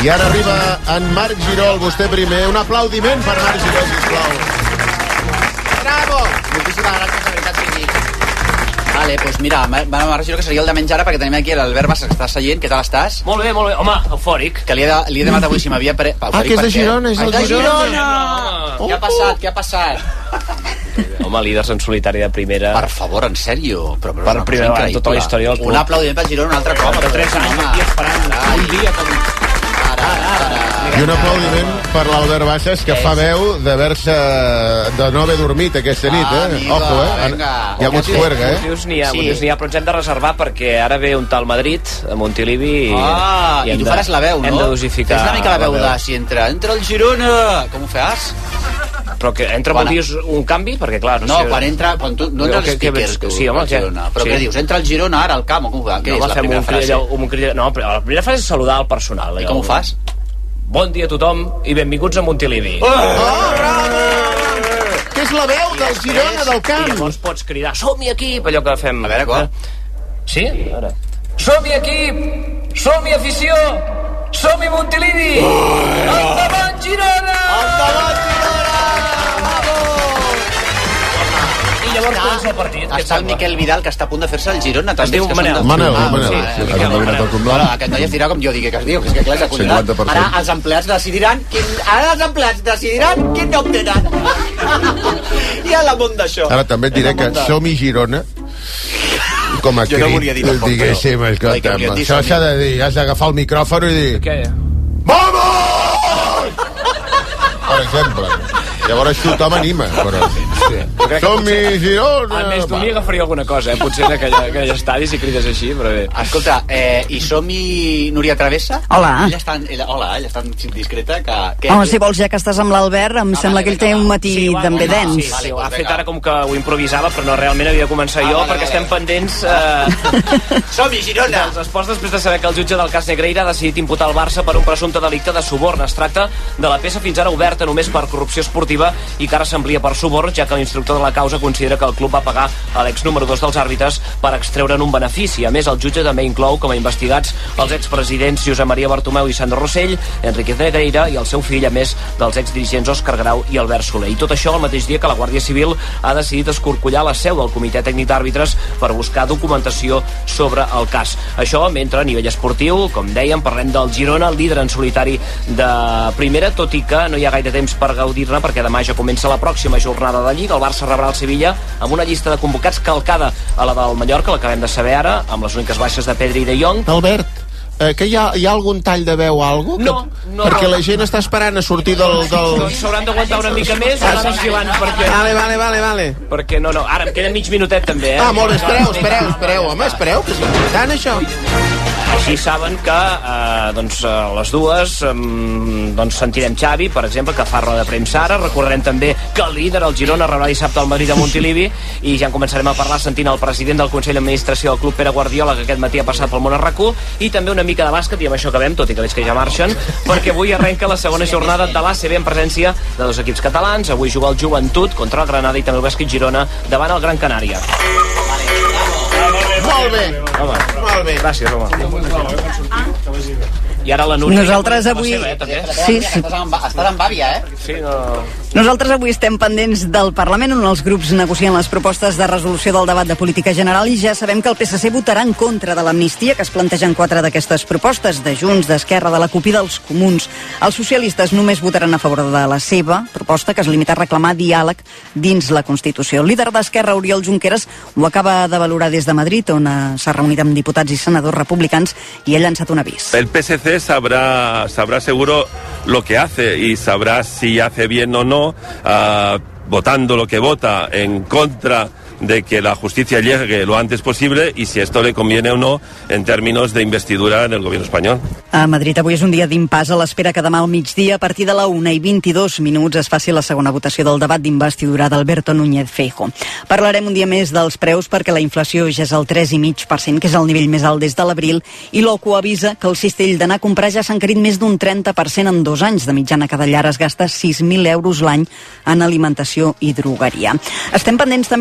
I ara arriba en Marc Girol, vostè primer. Un aplaudiment per Marc Girol, sisplau. Bravo! Moltíssimes gràcies, de veritat, Quimi. Vale, doncs mira, m'imagino que seria el de menys ara, perquè tenim aquí l'Albert Bassa, que està seient. Què tal estàs? Molt bé, home, eufòric. Que li he demanat avui si m'havia... Que és de Girona, és el de Girona! Què ha passat? Home, líders en solitari de primera. Per favor, en sèrio. Per primera vegada en tota la història del club. Un aplaudiment per Girona un altre cop. De 3 anys aquí esperant un dia com... I un aplaudiment per l'Albert Bassas, que fa veu de no haver dormit aquesta nit, Ojo, Hi ha hagut fuerga, Motius n'hi ha, però ens hem de reservar perquè ara ve un tal Madrid, a Montilivi, i tu faràs la veu, no? Hem de dosificar. Fes una mica la veu de si entra el Girona. Com ho fas? Però que entra vol dir un canvi? Perquè clar... No, quan tu no entra els speakers, tu, al Girona. Però què dius? Entra el Girona ara al camp, o com ho fa? Què és la primera frase? No, la primera frase és saludar el personal. I com ho fas? Bon dia a tothom i benvinguts a Montilivi. Bravo! Que és la veu del Girona, del camp. I llavors pots cridar, som-hi equip, allò que fem... A veure, com? Sí? A veure. Som-hi equip! Som-hi afició! Som-hi Montilivi! Endavant Girona! Endavant Girona! I llavors comença el partit. Està el Miquel Vidal, que està a punt de fer-se el Girona. Es diu Manel. Manel. Aquest noi es dirà com jo digui que es diu, que és que clar, és acurat. Ara els empleats decidiran quin nom tenen. I a l'amunt d'això. Ara també et diré que Som-hi Girona, com a crit, diguéssim, això s'ha de dir, has d'agafar el micròfon i dir... Què? Vamos! Per exemple. Llavors tothom anima, però... Som-hi Girona! A més, tu m'hi agafaria alguna cosa, potser en aquell estadi si crides així, però bé. Escolta, i som-hi Núria Travessa? Hola. Ella està discreta. Home, si vols, ja que estàs amb l'Albert, em sembla que ell té un matí també dens. Sí, ho ha fet ara com que ho improvisava, però no, realment havia de començar jo, perquè estem pendents... Som-hi Girona! Els esports després de saber que el jutge del cas Negreira ha decidit imputar el Barça per un presumpte delicte de suborn. Es tracta de la peça fins ara oberta només per corrupció esportiva i que ara s'amplia per suborn, ja que l'instructor de la causa considera que el club va pagar a l'ex número 2 dels àrbitres per extreure'n un benefici. A més, el jutge també inclou com a investigats els expresidents Josep Maria Bartomeu i Sandro Rossell, Enriquez Negreira i el seu fill, a més dels exdirigents Òscar Grau i Albert Soler. I tot això el mateix dia que la Guàrdia Civil ha decidit escorcollar la seu del Comitè Tècnic d'Àrbitres per buscar documentació sobre el cas. Això mentre a nivell esportiu, com dèiem, parlem del Girona, el líder en solitari de primera, tot i que no hi ha gaire temps per gaudir-ne perquè demà ja comença la pròxima jornada de Lliga. El Barça rebrà el Sevilla amb una llista de convocats calcada a la del Mallorca, l'acabem de saber ara, amb les úniques baixes de Pedri i de Jong. Albert, que hi ha algun tall de veu o alguna cosa? No. Perquè la gent està esperant a sortir del... Doncs s'hauran d'aguantar una mica més, anar vigilant, perquè... Vale. Perquè no, ara em queda mig minutet també, molt bé, espereu, home, espereu, que és important això. Així saben que a les dues sentirem Xavi, per exemple, que fa roda de premsa ara. Recordarem també que el líder, el Girona, rebrà dissabte al Madrid a Montilivi, i ja en començarem a parlar sentint el president del Consell d'Administració del club, Pere Guardiola, que aquest matí ha passat pel món a RAC1, i també una mica de bàsquet, i amb això acabem, tot i que veig que ja marxen, perquè avui arrenca la segona jornada de l'ACB en presència de dos equips catalans. Avui juga el Joventut contra el Granada i també el Bàsquet Girona davant el Gran Canària. Molt bé. Molt bé. Gràcies, home. I ara la Núria... Nosaltres avui... Sí. Estàs amb àvia, Sí, no... Nosaltres avui estem pendents del Parlament, on els grups negocien les propostes de resolució del debat de política general, i ja sabem que el PSC votarà en contra de l'amnistia, que es plantegen 4 d'aquestes propostes, de Junts, d'Esquerra, de la CUP i dels Comuns. Els socialistes només votaran a favor de la seva proposta, que es limita a reclamar diàleg dins la Constitució. El líder d'Esquerra, Oriol Junqueras, ho acaba de valorar des de Madrid, on s'ha reunit amb diputats i senadors republicans, i ha llançat un avís. El PSC sabrá seguro lo que hace y sabrá si hace bien o no, votando lo que vota en contra de que la justicia llegue lo antes posible y si esto le conviene o no en términos de investidura en el gobierno español. A Madrid avui és un dia d'impàs a l'espera que demà al migdia, a partir de la 1:22 es faci la segona votació del debat d'investidura d'Alberto Núñez Feijóo. Parlarem un dia més dels preus perquè la inflació ja és al 3,5%, que és el nivell més alt des de l'abril, i l'OCU avisa que el cistell d'anar a comprar ja s'ha encarit més d'un 30% en 2 anys. De mitjana, cada llar es gasta 6.000 euros l'any en alimentació i drogueria. Estem pendents també de l'espai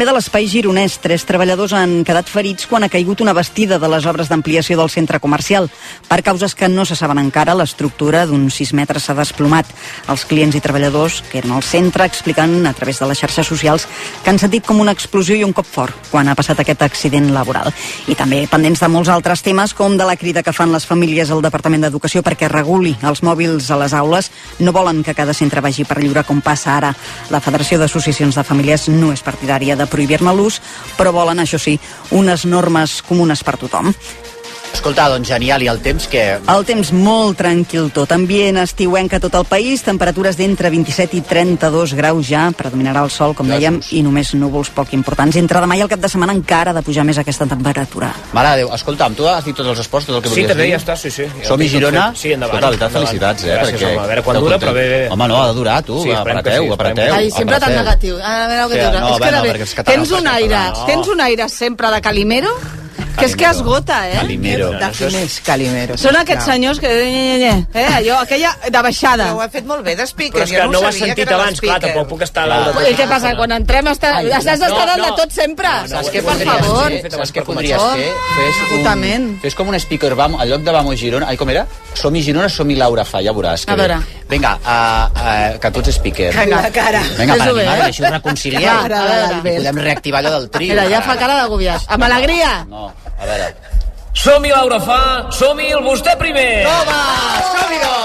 servei gironès. 3 treballadors han quedat ferits quan ha caigut una bastida de les obres d'ampliació del centre comercial. Per causes que no se saben encara, l'estructura d'uns 6 metres s'ha desplomat. Els clients i treballadors que eren al centre expliquen a través de les xarxes socials que han sentit com una explosió i un cop fort quan ha passat aquest accident laboral. I també pendents de molts altres temes, com de la crida que fan les famílies al Departament d'Educació perquè reguli els mòbils a les aules. No volen que cada centre vagi per lliure com passa ara. La Federació d'Associacions de Famílies no és partidària de prohibir-ne l'ús, però volen, això sí, unes normes comunes per tothom. Escolta, doncs genial, i el temps què? El temps molt tranquil tot, ambient estiuenc a tot el país, temperatures d'entre 27 i 32 graus ja, predominarà el sol, com dèiem, i només núvols poc importants. Entre demà i el cap de setmana encara ha de pujar més aquesta temperatura. Mare de Déu, escolta'm, tu has dit tots els esports, tot el que volies dir? Sí, també ja està, sí. Som-hi Girona? Sí, endavant. Escolta, veritat, felicitats, Gràcies, home, a veure quan dura, però bé. Home, no, ha de durar, tu, apreteu. Ai, sempre tan negatiu. A veure què dius. Tens un aire sempre de Calimero, que és que esgota, Calimero. Calimero. Són aquests senyors que... allò, aquella de baixada. Ho ha fet molt bé d'Speaker. Però és que no ho has sentit abans, clar, tampoc puc estar a l'hora. I què passa? Quan entrem has d'estar dalt de tot sempre. Saps què podries fer? Fes com un speaker, al lloc de Vamos Girona. Ai, com era? Som-hi Girona, som-hi Laura Fa, ja veuràs. A veure. Vinga, que tu ets speaker. Vinga, cara. Vinga, per animar, així ho reconciliem. Podem reactivar allò del trio. Mira, ja fa cara d'agobiat. Amb alegria. No, a veure. Som-hi, Laura Fa, som-hi el vostè primer. Toma, som-hi-ho!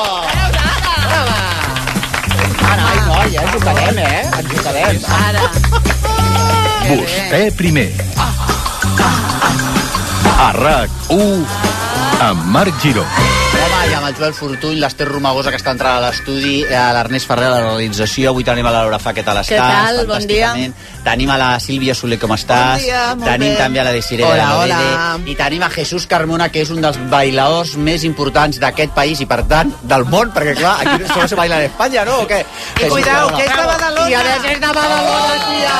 Ara, ai, noia, ens ho quedem, ens ho quedem. Ara. Vostè primer. A RAC1 amb Marc Giró. Home, i amb el Joel Fortuny, l'Ester Romagosa, que està entrant a l'estudi, l'Ernest Ferrer a la realització, avui tenim a la Laura Fa, què tal estàs? Què tal? Bon dia. Tenim a la Sílvia Soler, com estàs? Bon dia, molt bé. Tenim també a la Desiree de la Lorede. I tenim a Jesús Carmona, que és un dels bailaors més importants d'aquest país i, per tant, del món, perquè, clar, aquí solo se baila en Espanya, ¿no? ¿O qué? I cuidao, que és de Badalona. I ara és de Badalona, tia.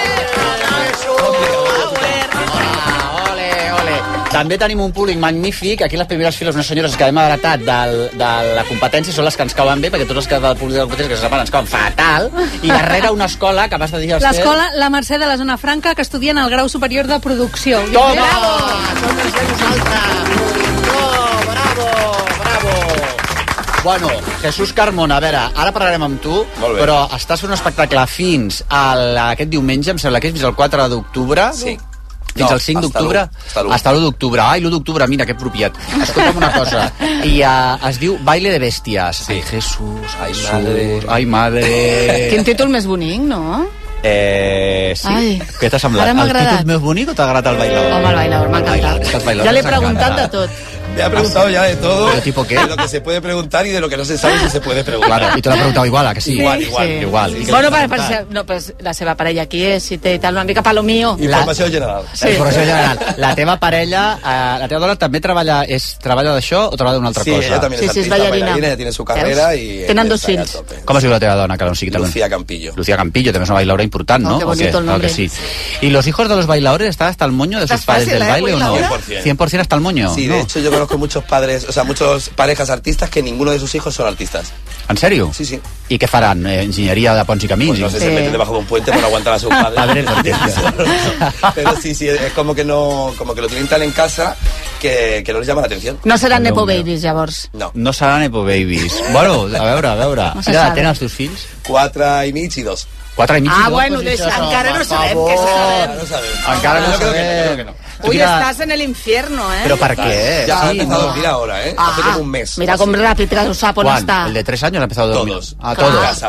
També tenim un públic magnífic. Aquí a les primeres files unes senyores que hem heretat de la competència són les que ens cauen bé, perquè tots els que del públic de la competència que se saben ens cauen fatal. I darrere una escola que vas de dir... L'escola La Mercè de la Zona Franca, que estudien el grau superior de producció. Toma! Som els de nosaltres! Bravo! Bueno, Jesús Carmona, a veure, ara parlarem amb tu, però estàs fent un espectacle fins aquest diumenge, em sembla que és fins al 4 d'octubre. Sí. Fins al 5 d'octubre? Hasta l'1 d'octubre. Ai, l'1 d'octubre, mira, que apropiat. Escolta'm una cosa. I es diu Baile de Bestias. Sí. Ai, Jesús, ai, madre. Quin títol més bonic, no? Sí. Ai. Què t'ha semblat? El títol més bonic o t'ha agradat el bailador? Home, el bailador, m'ha encantat. Ja l'he preguntat de tot. Me ha preguntado ya de todo. ¿Pero tipo qué? De lo que se puede preguntar y de lo que no se sabe si se puede preguntar. Claro, y te lo ha preguntado igual, ¿a que sí? Igual. Bueno, pues la seva parella aquí és, si té tal una mica pa lo mío. Informació general. Sí. Informació general. La teva parella, la teva dona també treballa d'això o treballa d'una altra cosa? Sí, ella també és artista, bailarina, ella tiene su carrera y... Tenen 2 fills. Com es diu la teva dona? Lucía Campillo. Lucía Campillo, també és una bailadora important, ¿no? Qué bonito el nombre. Sí. ¿Y los hijos de los bailadores están hasta el moño de sus padres del baile o no? 100% hasta el moño. Sí, de hecho yo conozco muchos padres, o sea, muchas parejas artistas que ninguno de sus hijos son artistas. ¿En serio? Sí. ¿Y qué farán? ¿Ingeniería de ponts y caminos? Pues no sé, se meten debajo de un puente para aguantar a sus padres. Pero sí, es como que lo tienen tan en casa que no les llama la atención. No seran Nepo Babies, llavors. No seran Nepo Babies. Bueno, a veure. No se sabe. Tenen els teus fills? 4 i mig i 2. 4 i mig i 2? Bueno, encara no sabem què sabem. Encara no sabem. Creo que no. Uy, estás en el infierno, ¿eh? ¿Pero para qué? Ya ha empezado a dormir ahora, ¿eh? Hace como un mes. Mira com ràpid ho sap on està. ¿El de 3 años ha empezado a dormir? Todos. Todos.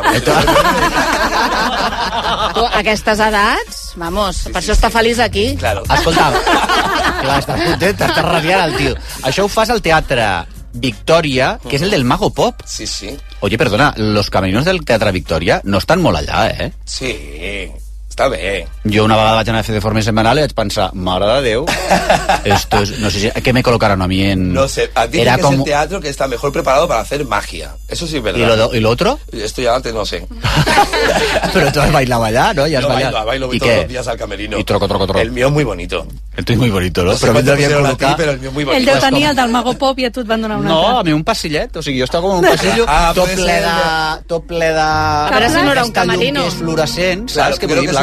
Tu, a aquestes edats, vamos, per això està feliç aquí. Claro. Escolta'm, clar, estàs content, estàs radiant el tio. Això ho fas al Teatre Victoria, que és el del Mago Pop. Sí. Oye, perdona, los camerinos del Teatre Victoria no estan molt allà, eh? Sí, està bé. Jo una vegada vaig anar a fer de forma setmanal i vaig pensar, mare de Déu, esto es, no sé si, ¿qué me colocaron a mí en...? No sé, dicen que es el teatro que está mejor preparado para hacer magia. Eso sí es verdad. ¿Y lo otro? Esto ya antes no sé. Pero tú has bailado allá, ¿no? Bailo voy todos los días al camerino. Y troco. El mío es muy bonito. El tuyo es muy bonito, ¿no? Però el mío es muy bonito. El teu tenia el del Mago Pop i a tu et van donar un altre. No, a mi un passillet, o sigui, jo estava com en un passillo tot ple de... A veure si no era un camerino. Llums fluorescents, Claro, saps? Que creo que es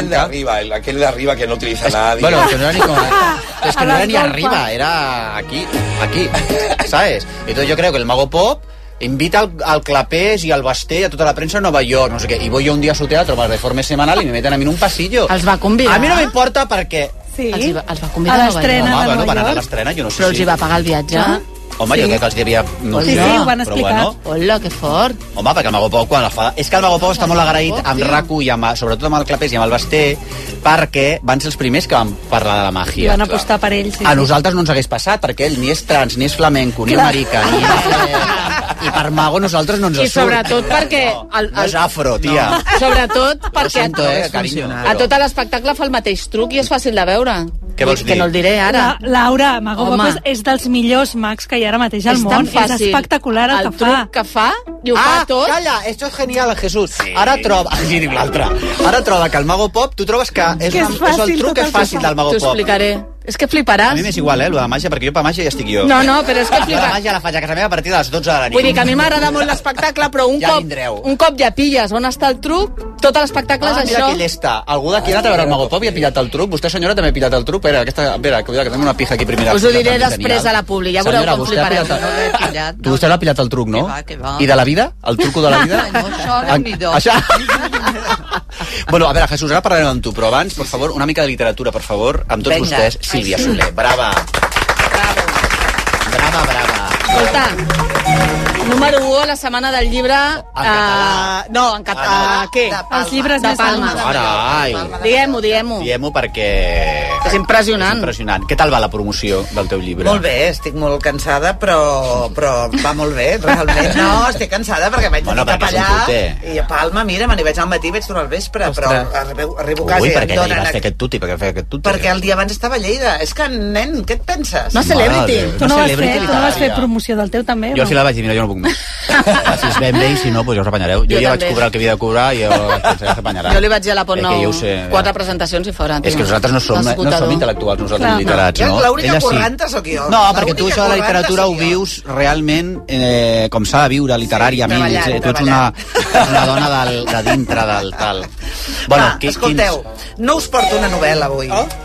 de arriba, aquel de arriba que no utiliza nadie. Bueno, que no era ni como... Es que no era ni arriba, era aquí, ¿sabes? Entonces yo creo que el Mago Pop invita al Clapés y al Basté, a tota la premsa a Nova York, no sé què, y voy yo un día a su teatro para reforme semanal y me meten a mí en un pasillo. Els va convidar? A mi no m'importa perquè... Sí? Els va convidar a Nova York? Home, bueno, van anar a l'estrena, jo no sé si... Però els hi va pagar el viatge? Home, jo crec que els hi havia... No sí, ho van explicar. Hola, que fort. Home, perquè el Mago Pop, quan la fa... És que el Mago Pop està molt agraït amb RAC1 i sobretot amb el Clapés i amb el Basté, perquè van ser els primers que van parlar de la màgia. I van apostar per ells. A nosaltres no ens hagués passat, perquè ell ni és trans, ni és flamenco, ni marica, ni és... I per Mago nosaltres no ens surt. I sobretot perquè... No és afro, tia. Sobretot perquè carinyo. a tot l'espectacle fa el mateix truc i és fàcil de veure. Què vols dir? Que no el diré ara. Laura, Mago Pop és dels millors mags que hi ha ara mateix al món. És espectacular el que fa. El truc que fa i ho fa tot. Calla, esto es genial, Jesús. Ara troba... Sí, diu l'altre. Ara troba que el Mago Pop, tu trobes que és el truc que és fàcil del Mago Pop. T'ho explicaré. És que fliparàs. A mi m'és igual, lo de la màgia, perquè jo per màgia ja estic jo. No, però és que fliparàs. La màgia la faig a casa meva a partir de les 12 de la nit. Vull dir que a mi m'agrada molt l'espectacle, però un cop ja pilles on està el truc, tot l'espectacle és això. Mira que llesta. Algú d'aquí ha anat a veure el Mago Pop i ha pillat el truc. Vostè, senyora, també ha pillat el truc. Espera, que tenim una pija aquí primera. Us ho diré després a la publi, ja veureu com flipareu. Vostè l'ha pillat el truc, no? I de la vida? El truco de la vida? No, això n'hi do. Bueno, a veure, Jesús, ara parlarem amb tu, però abans, per favor, una mica de literatura, per favor, amb tots vostès. Sílvia Soler, brava. Brava. Escolta, número 1 a la setmana del llibre... En català. No, en català. Què? Els llibres de Palma. Carai. Diguem-ho. Diguem-ho perquè... És impressionant. Què tal va la promoció del teu llibre? Molt bé, estic molt cansada, però va molt bé, realment. No, estic cansada perquè vaig cap allà i a Palma, mira, me n'hi vaig al matí i vaig tornar al vespre, però arribo a casa i perquè hi vas fer aquest tuti? Perquè el dia abans estava a Lleida. És que, nen, què et penses? No, Celebrity. Tu no vas fer promoció del teu, també? Jo al final vaig dir, mira, jo no puc més. Si es ven bé i si no, doncs ja us apanyareu. Jo ja vaig cobrar el que havia de cobrar i ja s'apanyarà. Jo li vaig dir a la Pont 9 4 presentacions i fora. És que nosaltres no som intel·lectuals, nosaltres literats, no? L'única corranta sóc jo. No, perquè tu això de la literatura ho vius realment com s'ha de viure literàriament. Tu ets una dona de dintre del tal. Va, escolteu, no us porto una novel·la avui.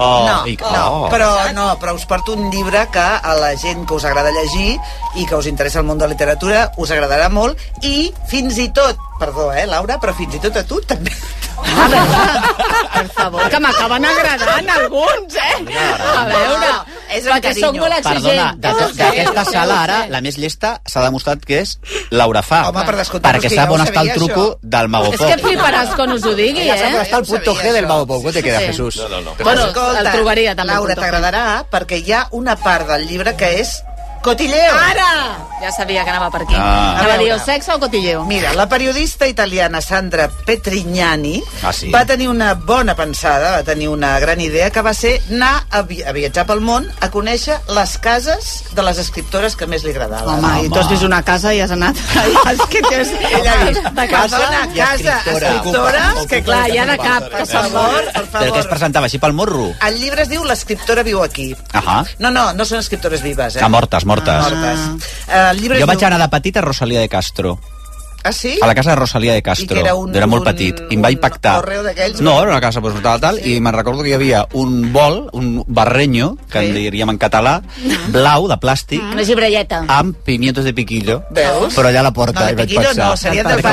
Però us porto un llibre que a la gent que us agrada llegir i que us interessa el món de la literatura us agradarà molt i fins i tot, perdó, Laura, però fins i tot a tu també. Per favor, que m'acaben agradant alguns, A veure, perquè som molt exigents. Perdona, d'aquesta sala ara, la més llesta s'ha demostrat que és Laura Fa. Home, per descomptat, perquè sap on està el truco del Mago Pop. És que fliparàs quan us ho digui, Ja sap on està el punto G del Mago Pop. Com te queda, Jesús? Bueno, el trobaria també. Laura, t'agradarà perquè hi ha una part del llibre que és cotilleo. Ara! Ja sabia que anava per aquí. Anava a dir o sexe o cotilleo. Mira, la periodista italiana Sandra Petrignani va tenir una bona pensada, va tenir una gran idea, que va ser anar a viatjar pel món a conèixer les cases de les escriptores que més li agradaven. Home, i tu has vist una casa i has anat... És que ella ha vist casa i escriptores, que clar, ja de cap, que per favor. Però què es presentava així pel morro? El llibre es diu L'escriptora viu aquí. No són escriptores vives, mortes. Jo vaig anar de petit a Rosalía de Castro. Ah, sí? A la casa de Rosalía de Castro. Era molt petit. I em vaig pactar. No, era una casa tal, i me'n recordo que hi havia un bol, un barreño, que en diríem en català, blau, de plàstic, una gibrelleta, amb pimientos de piquillo. Veus? Però allà a la porta. No, de piquillo no, serien del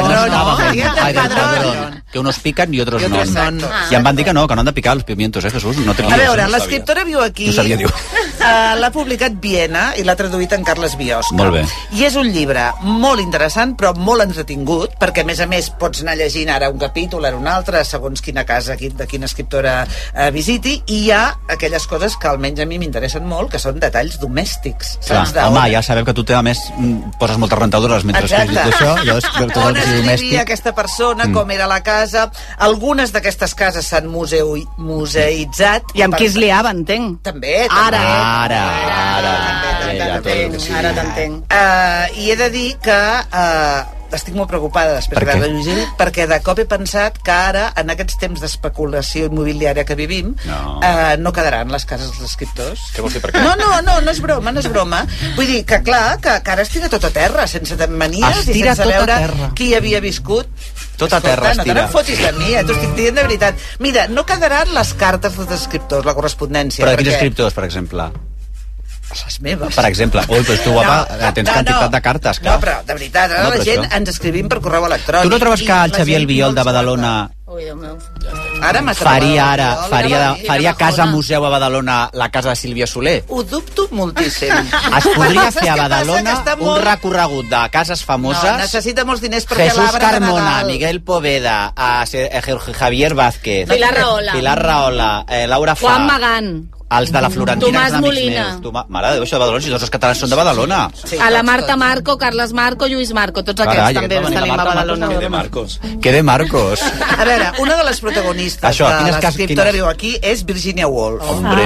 padrón. Que unos pican i otros no. I em van dir que no han de picar els pimientos, Jesús. A veure, l'escriptora viu aquí. No sabia, diu. L'ha publicat Viena i l'ha traduït en Carles Biosca. Molt bé. I és un llibre molt interessant, però molt entretingut, perquè a més pots anar llegint ara un capítol, ara un altre, segons quina casa, de quina escriptora visiti, i hi ha aquelles coses que almenys a mi m'interessen molt, que són detalls domèstics. Home, ja sabem que tu a més poses moltes rentadores mentre escrius això. On es vivia aquesta persona, com era la casa. Algunes d'aquestes cases s'han museïtzat. I amb qui es liava, entenc. També. Ara t'entenc. I he de dir que estic molt preocupada després de llegir, perquè de cop he pensat que ara, en aquests temps d'especulació immobiliària que vivim, no quedaran les cases dels escriptors. Què vols dir, per què? No és broma. Vull dir que clar, que ara es tira tot a terra, sense manies i sense veure qui havia viscut. Tot a terra es tira. No te'n fotis de mi, t'ho estic dient de veritat. Mira, no quedaran les cartes dels escriptors, la correspondència. Però de quins escriptors, per exemple? Les meves. Per exemple. Ui, però tu, guapa, tens quantitat de cartes, clar. No, però de veritat, ara la gent ens escrivim per correu electrònic. Tu no trobes que el Xavier Albiol de Badalona faria casa museu a Badalona la casa de Sílvia Soler? Ho dubto moltíssim. Es podria fer a Badalona un recorregut de cases famoses. No, necessita molts diners perquè Jesús Carmona, Miguel Poveda, Javier Vázquez, Pilar Rahola, Laura Fa, Juan Magán, els de la Florentina, Tomàs Molina. Mare de Déu, això de Badalona, si tots els catalans són de Badalona. Sí, a la Marta Marco, Carles Marco, Lluís Marco, tots aquests també els tenim a Badalona. Que de Marcos. A veure, una de les protagonistes de l'escriptora viu aquí és Virginia Woolf.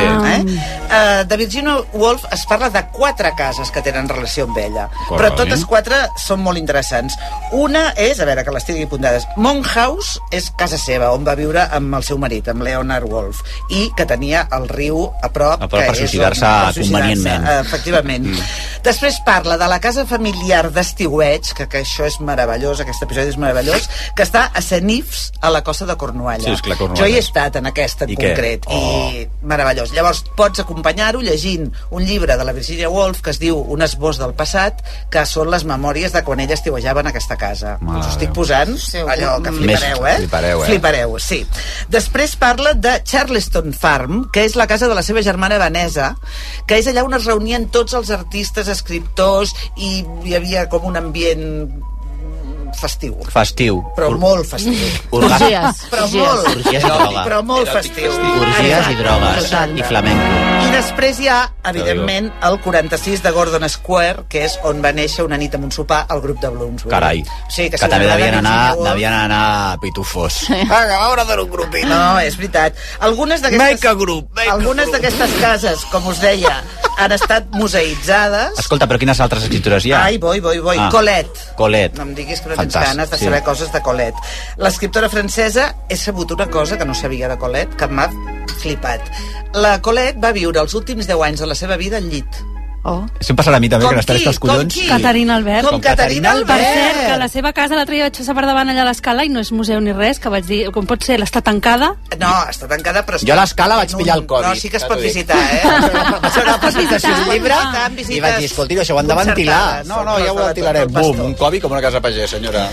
De Virginia Woolf es parla de 4 cases que tenen relació amb ella, però totes 4 són molt interessants. Una és, a veure, que les tingui apuntades, Monk House és casa seva, on va viure amb el seu marit, amb Leonard Woolf, i que tenia el riu a prop per suïcidar-se convenientment. Efectivament. Després parla de la casa familiar d'estiueig, que això és meravellós, aquest episodi és meravellós, que està a Senifs, a la costa de Cornualla. Sí, és clar, Cornualla. Jo hi he estat en aquest en concret, i meravellós. Llavors, pots acompanyar-ho llegint un llibre de la Virginia Woolf que es diu Un esbós del passat, que són les memòries de quan ella estiuejava en aquesta casa. Us ho estic posant, allò que flipareu, Flipareu, sí. Després parla de Charleston Farm, que és la casa de la seva germana Vanessa, que és allà on es reunien tots els artistes, escriptors, i hi havia com un ambient festiu. Però molt festiu. Orgies. Però molt festiu. Orgies i drogues. I flamenco. I després hi ha, evidentment, el 46 de Gordon Square, que és on va néixer una nit amb un sopar al grup de Bloomsbury. Carai. Sí, que també devien anar pitufos. Vinga, a veure d'un grupit. No, és veritat. Algunes d'aquestes cases, com us deia, han estat museïtzades. Escolta, però quines altres escriptures hi ha? Ai, voy. Colette. No em diguis que no tens ganes de saber coses de Colette. L'escriptora francesa, he sabut una cosa que no sabia de Colette, que m'ha flipat. La Colette va viure els últims 10 anys de la seva vida al llit. Això em passarà a mi també, que n'estaré els collons. Caterina Albert. Com Caterina Albert. Per cert, que la seva casa l'altre dia vaig passar per davant allà a l'escala i no és museu ni res, que vaig dir, com pot ser, l'està tancada? No, està tancada, però... Jo a l'escala vaig pillar el Covid. No, sí que es pot visitar, Això no pot visitar un llibre. I vaig dir, escolti, això ho han de ventilar. No, ja ho ventilarem. Bum, un Covid com una casa pagès, senyora.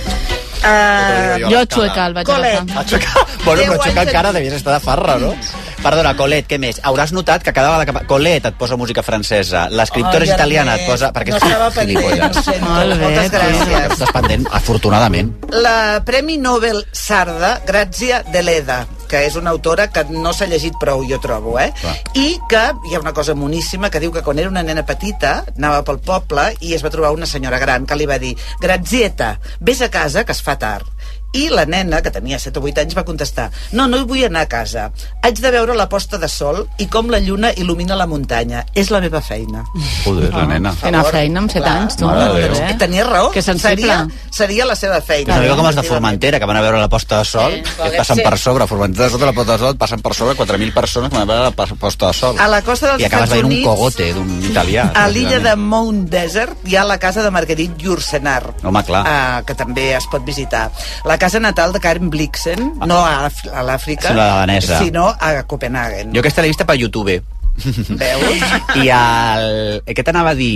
Jo a Chueca el vaig agafar. Bueno, però Chueca encara devies estar de farra, no? Perdona, Colette, què més? Hauràs notat que cada vegada que... Colette et posa música francesa, l'escriptora italiana et posa... No estava pendent, moltes gràcies. Estàs pendent, afortunadament. La Premi Nobel Sarda, Grazia Deledda, que és una autora que no s'ha llegit prou, jo trobo, i que hi ha una cosa moníssima que diu que quan era una nena petita anava pel poble i es va trobar una senyora gran que li va dir: Grazieta, vés a casa que es fa tard. I la nena, que tenia 7 o 8 anys, va contestar: no hi vull anar a casa. Haig de veure la posta de sol i com la lluna il·lumina la muntanya. És la meva feina. Joder, la nena. Fent feina amb 7 anys, tu. Tenia raó. Que sensible. Seria la seva feina. Sabeu com els de Formentera, que van a veure la posta de sol, que passen per sobre, Formentera, sota la posta de sol, passen per sobre 4.000 persones que van a veure la posta de sol. A la costa dels Estats Units... I acabes veient un cogote d'un italià. A l'illa de Mount Desert hi ha la casa de Marguerite Yourcenar. Home, clar. Que també es pot visitar. La casa natal de Karen Blixen, no a l'Àfrica, sinó a Copenhagen. Jo aquesta l'he vista per YouTube. Veus? I què t'anava a dir?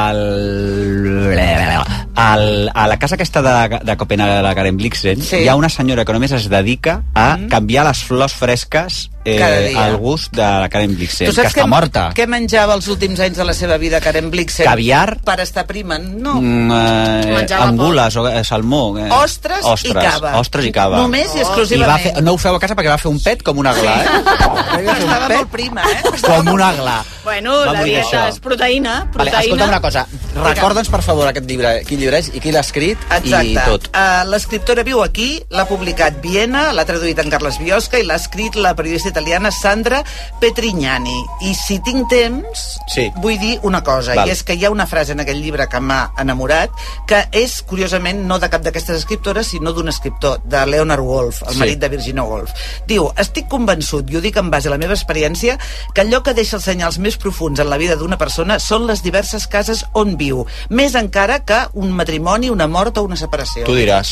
A la casa aquesta de Copenhagen, de Karen Blixen, hi ha una senyora que només es dedica a canviar les flors fresques al gust de la Karen Blixen, que està morta. Què menjava els últims anys de la seva vida Karen Blixen? Caviar? Per estar prima, no. Angules o salmó. Ostres i cava. Ostres i cava. Només i exclusivament. No ho feu a casa perquè va fer un pet com una gla, Estava molt prima, Com una gla. Bueno, la dieta és proteïna. Vale, escolta'm una cosa. Recorda'ns, per favor, aquest llibre. Quin llibre és i qui l'ha escrit i tot. L'escriptora viu aquí, l'ha publicat Viena, l'ha traduït en Carles Biosca i l'ha escrit la periodista italiana Sandra Petrignani. I si tinc temps, vull dir una cosa, i és que hi ha una frase en aquell llibre que m'ha enamorat, que és, curiosament, no de cap d'aquestes escriptores, sinó d'un escriptor, de Leonard Woolf, el marit de Virginia Woolf. Diu: estic convençut, i ho dic en base a la meva experiència, que allò que deixa els senyals més profuns en la vida d'una persona són les diverses cases on viu, més encara que un matrimoni, una mort o una separació. Tu diràs.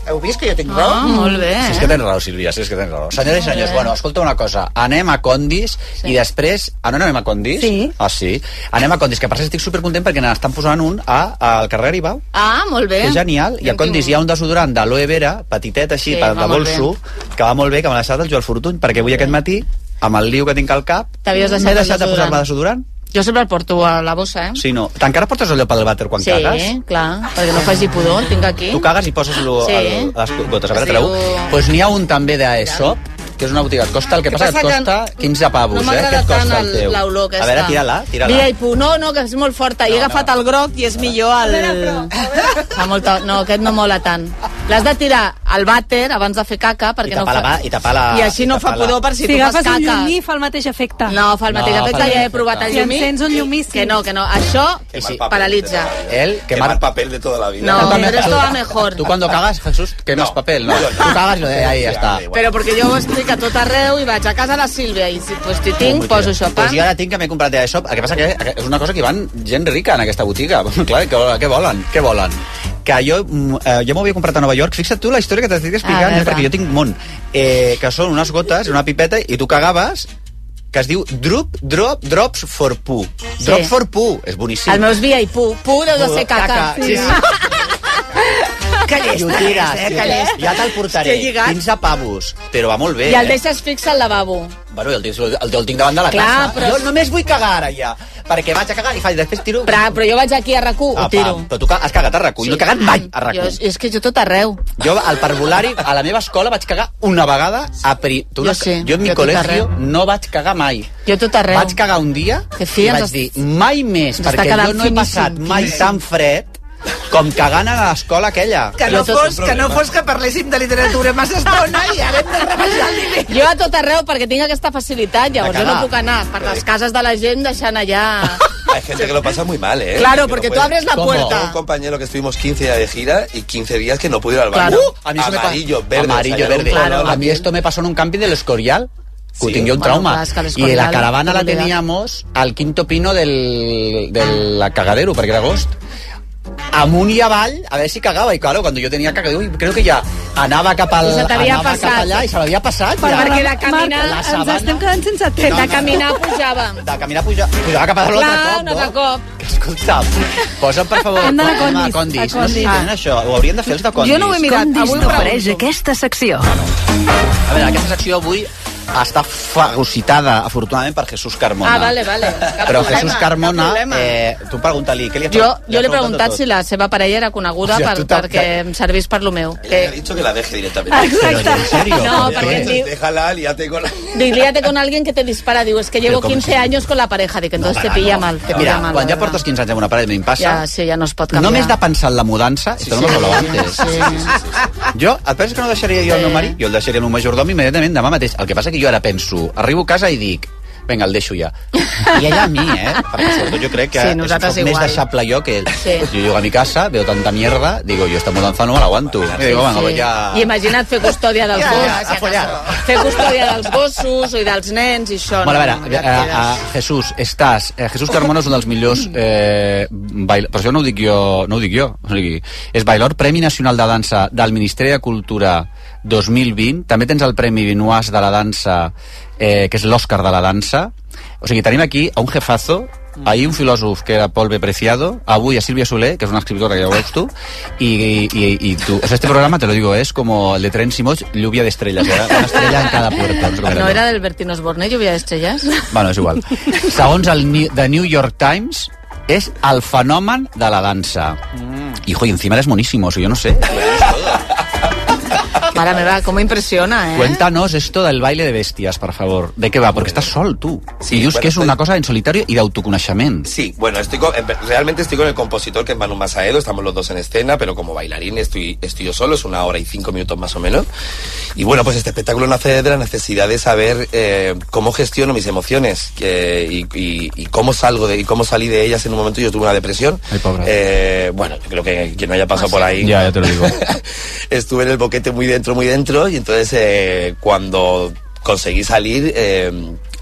Heu vist que jo tinc raó? Molt bé. Sí, és que tens raó, Sílvia, sí, és que tens raó. Senyores i senyors, bueno, escolta una cosa. Anem a Condis i després... no anem a Condis? Sí. Ah, sí. Anem a Condis, que per cert estic supercontent perquè n'estan posant un al carrer Aribau. Ah, molt bé. Que és genial. I a Condis hi ha un desodorant d'aloe vera, petitet així, de bolso, que va molt bé, que me l'ha deixat el Joel Fortuny, perquè avui aquest matí, amb el liu que tinc al cap, m'he deixat de posar-me desodorant. Jo sempre el porto a la bossa, Sí, no. T'encara portes allò pel vàter quan cagues? Sí, clar, perquè no faci pudor, tinc aquí. Tu cagues i poses les gotes. A veure, treu. Doncs n'hi ha un també d'Aesop, que és una botiga que et costa, el que passa que et costa 15 pavos, no m'agrada tant l'olor aquesta. A veure, tira-la. VIP, no, que és molt forta. He agafat el groc i és millor el... No, aquest no mola tant. L'has de tirar al vàter abans de fer caca, perquè no fa... I així no fa pudor per si tu fas caca. Si agafes un llumí fa el mateix efecte. No, fa el mateix efecte, ja he provat el llumí. Si encens un llumí, sí. Que no. Això paralitza. Quemar papel de toda la vida. No, pero esto va mejor. Tú cuando cagas, Jesús, quemas papel, ¿no? Tú cagas y ahí ya está. Però perquè jo ho estic a tot arreu i vaig a casa de la Sílvia i si tinc, poso això. Pues jo ara tinc que m'he comprat d'Aesop. El que passa que és una cosa que van gent rica en aquesta botiga. Clar, què volen? Que jo m'ho havia comprat a Nova York. Fixa't tu la història que t'estic explicant, perquè jo tinc món. Que són unes gotes, una pipeta, i tu cagaves, que es diu Drops for Poo. Drops for Poo. És boníssim. El meus VIP, Poo deu de ser caca. Sí. Que llest, ja te'l portaré, 15 pavos, però va molt bé. I el deixes fix al lavabo. Bueno, el tinc davant de la casa. Jo només vull cagar ara ja, perquè vaig a cagar i després tiro... Però jo vaig aquí a RAC1, ho tiro. Però tu has cagat a RAC1, no he cagat mai a RAC1. És que jo tot arreu. Jo al parvulari, a la meva escola, vaig cagar una vegada jo en mi col·legi no vaig cagar mai. Jo tot arreu. Vaig cagar un dia i vaig dir mai més, perquè jo no he passat mai tan fred com cagant a l'escola aquella. Que no fos que parléssim de literatura massa estona i ara hem de rebaixar el nivell. Jo a tot arreu perquè tinc aquesta facilitat, llavors jo no puc anar per les cases de la gent deixant allà... Hay gente que lo pasa muy mal, ¿eh? Claro, porque tú abres la puerta. Tengo un compañero que estuvimos 15 días de gira y 15 días que no pude ir al baño. A mí amarillo, verde. Amarillo, verde. Claro. A mí esto me pasó en un camping del Escorial. Que tinc un trauma. I la caravana la teníamos al quinto pino del cagadero, perquè era agost. Amunt i avall, a veure si cagava. I claro, quan jo tenia cagadero, crec que ja anava cap allà i se l'havia passat. Perquè de caminar... Ens estem quedant sense temps. De caminar pujàvem. De caminar pujava cap a l'altre cop. Escolta, posa'm per favor. Hem d'anar a Condis. No sé si tenen això. Ho haurien de fer els de Condis. Jo no ho he mirat. Condis t'ofereix aquesta secció. A veure, aquesta secció avui està fagocitada, afortunadament, per Jesús Carmona. Ah, vale. Però Jesús Carmona, tu pregunta-li... Jo li he preguntat si la seva parella era coneguda perquè em servís per lo meu. Le ha dicho que la deje directamente. Exacte. ¿En serio? No, perquè em diu... Déjala, líate con... Líate con alguien que te dispara. Diu, es que llevo 15 años con la pareja. Dic, entonces te pilla mal. Mira, quan ja portes 15 anys amb una parella, m'hi passa... Ja no es pot canviar. Només de pensar en la mudança, esto no m'ho antes. Jo, et penses que no deixaria jo el meu marit? Jo el deixaria el meu majordom immediatament demà mateix. El que passa que jo ara penso, arribo a casa i dic, venga, el deixo ja. I ella a mi, perquè sobretot jo crec que soc més deixable jo que ell. Jo llego a mi casa, veo tanta mierda, digo, yo esta mudanza no me la aguanto. I imagina't fer custòdia dels gossos, fer custòdia dels gossos i dels nens i això. Bueno, a veure, Jesús Carmona és un dels millors per això no ho dic jo, és Bailor, Premi Nacional de Dansa del Ministeri de Cultura 2020, també tens el Premi Vinoise de la Dansa, que és l'Òscar de la dansa. O sigui, tenim aquí a un jefazo, ahir un filòsof que era Paul B. Preciado, avui a Sílvia Soler, que és una escriptora que ja ho veus tu, y tú, o sea, este programa, te lo digo, es como el de Tren Simons, lluvia de estrellas, una estrella en cada puerta. No era del Bertín Osborne, lluvia de estrellas? Bueno, és igual. Segons el The New York Times, és el fenomen de la dansa. Hijo, y encima eres monísimo, o sea, yo no sé. Mare meva, cómo impresiona, Cuéntanos esto del baile de bestias, por favor. ¿De qué va? Porque estás sol, tú. Sí, y dius que es una cosa en solitario y de autoconeixement. Sí, bueno, realmente estoy con el compositor, que es Manu Masaedo, estamos los dos en escena, pero como bailarín estoy yo solo, es 1 hora y 5 minutos más o menos. Y bueno, pues este espectáculo nace de la necesidad de saber cómo gestiono mis emociones y cómo salí de ellas en un momento. Yo tuve una depresión. Ay, pobre. Bueno, yo creo que quien no haya pasado por ahí... Ya te lo digo. Estuve en el boquete muy dentro, y entonces cuando conseguí salir,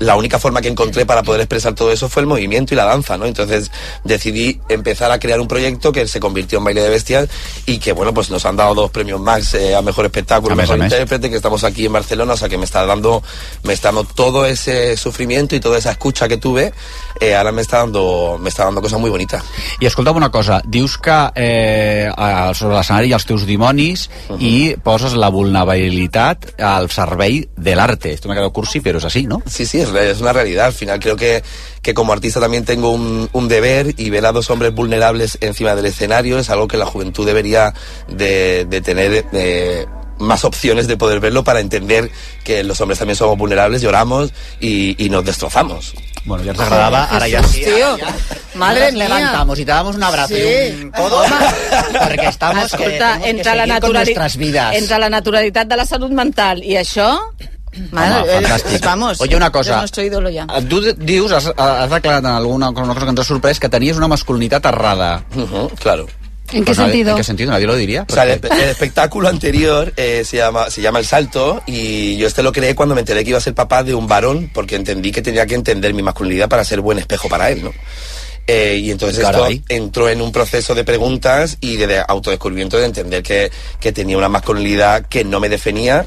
la única forma que encontré para poder expresar todo eso fue el movimiento y la danza, ¿no? Entonces decidí empezar a crear un proyecto que se convirtió en Baile de Bestias y que, bueno, pues nos han dado 2 premios Max a Mejor Espectáculo, Mejor Intérprete, que estamos aquí en Barcelona, o sea que me está dando todo ese sufrimiento y toda esa escucha que tuve, ara me està dando coses muy bonitas. I escolta'm una cosa, dius que sobre l'escenari hi ha els teus dimonis i poses la vulnerabilitat al servei de l'arte. Esto me ha quedado cursi, pero es así, ¿no? Sí, es una realidad. Al final creo que como artista también tengo un deber, y ver a 2 hombres vulnerables encima del escenario es algo que la juventud debería de tener más opciones de poder verlo, para entender que los hombres también somos vulnerables, lloramos y nos destrozamos. Bueno, ya te agradaba, ahora ya sí. Tío, madre mía. Levantamos y te damos un abrazo y un codo, perquè estamos escolta, que seguir con nuestras vidas. Entre la naturalitat de la salut mental i això... Fantàstic. Vamos, oye, una cosa, és nuestro ídolo ja. Tu dius, has declarat en alguna cosa que ens ha sorprès, que tenies una masculinitat errada. Claro. ¿En qué sentido? ¿En qué sentido? Nadie lo diría. O sea, el espectáculo anterior se llama El Salto, y yo lo creé cuando me enteré que iba a ser papá de un varón, porque entendí que tenía que entender mi masculinidad para ser buen espejo para él, ¿no? Y entonces esto entró en un proceso de preguntas y de autodescubrimiento, de entender que tenía una masculinidad que no me definía,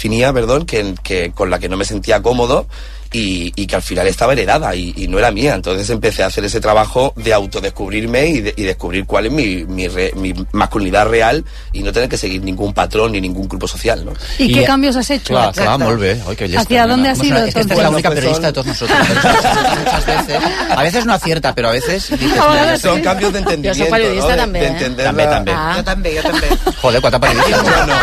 que con la que no me sentía cómodo, y que al final estaba heredada y no era mía. Entonces empecé a hacer ese trabajo de autodescubrirme y descubrir cuál es mi masculinidad real, y no tener que seguir ningún patrón ni ningún grupo social, ¿no? ¿Y qué cambios has hecho? Claro, muy bien. Ay, qué ¿hacia dónde has ido? Es que esta es la única periodista de todos nosotros. Muchas veces, a veces no acierta, pero a veces dices, son cambios de entendimiento. Yo soy periodista, ¿no? de entender también. Yo también. Joder, ¿cuánta periodista?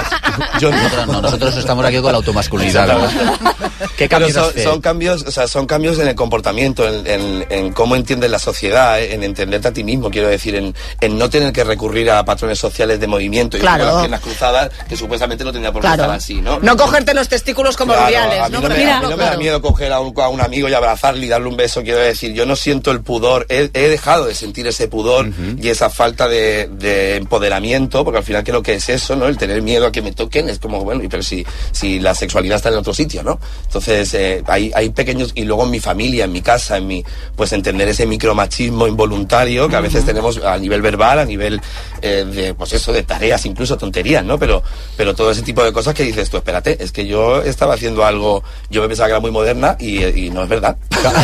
Nosotros estamos aquí con la automasculinidad, ¿no? ¿Qué cambios has hecho? Son cambios en el comportamiento, en cómo entiendes la sociedad, en entenderte a ti mismo, quiero decir, en no tener que recurrir a patrones sociales de movimiento. Claro. Yo tengo las piernas cruzadas, que supuestamente no tenía por qué estar así, ¿no? No cogerte los testículos como Rubiales, a mí no me da miedo coger a un amigo y abrazarle y darle un beso, quiero decir, yo no siento el pudor, he dejado de sentir ese pudor y esa falta de empoderamiento, porque al final creo que es eso, ¿no? El tener miedo a que me toquen, es como, bueno, pero si la sexualidad está en otro sitio, ¿no? Entonces, hay pequeños, y luego en mi familia, en mi casa, pues entender ese micromachismo involuntario que a veces tenemos a nivel verbal, a nivel de tareas, incluso tonterías, ¿no? Pero todo ese tipo de cosas que dices tú, espérate, es que yo estaba haciendo algo, yo me pensaba que era muy moderna y no es verdad.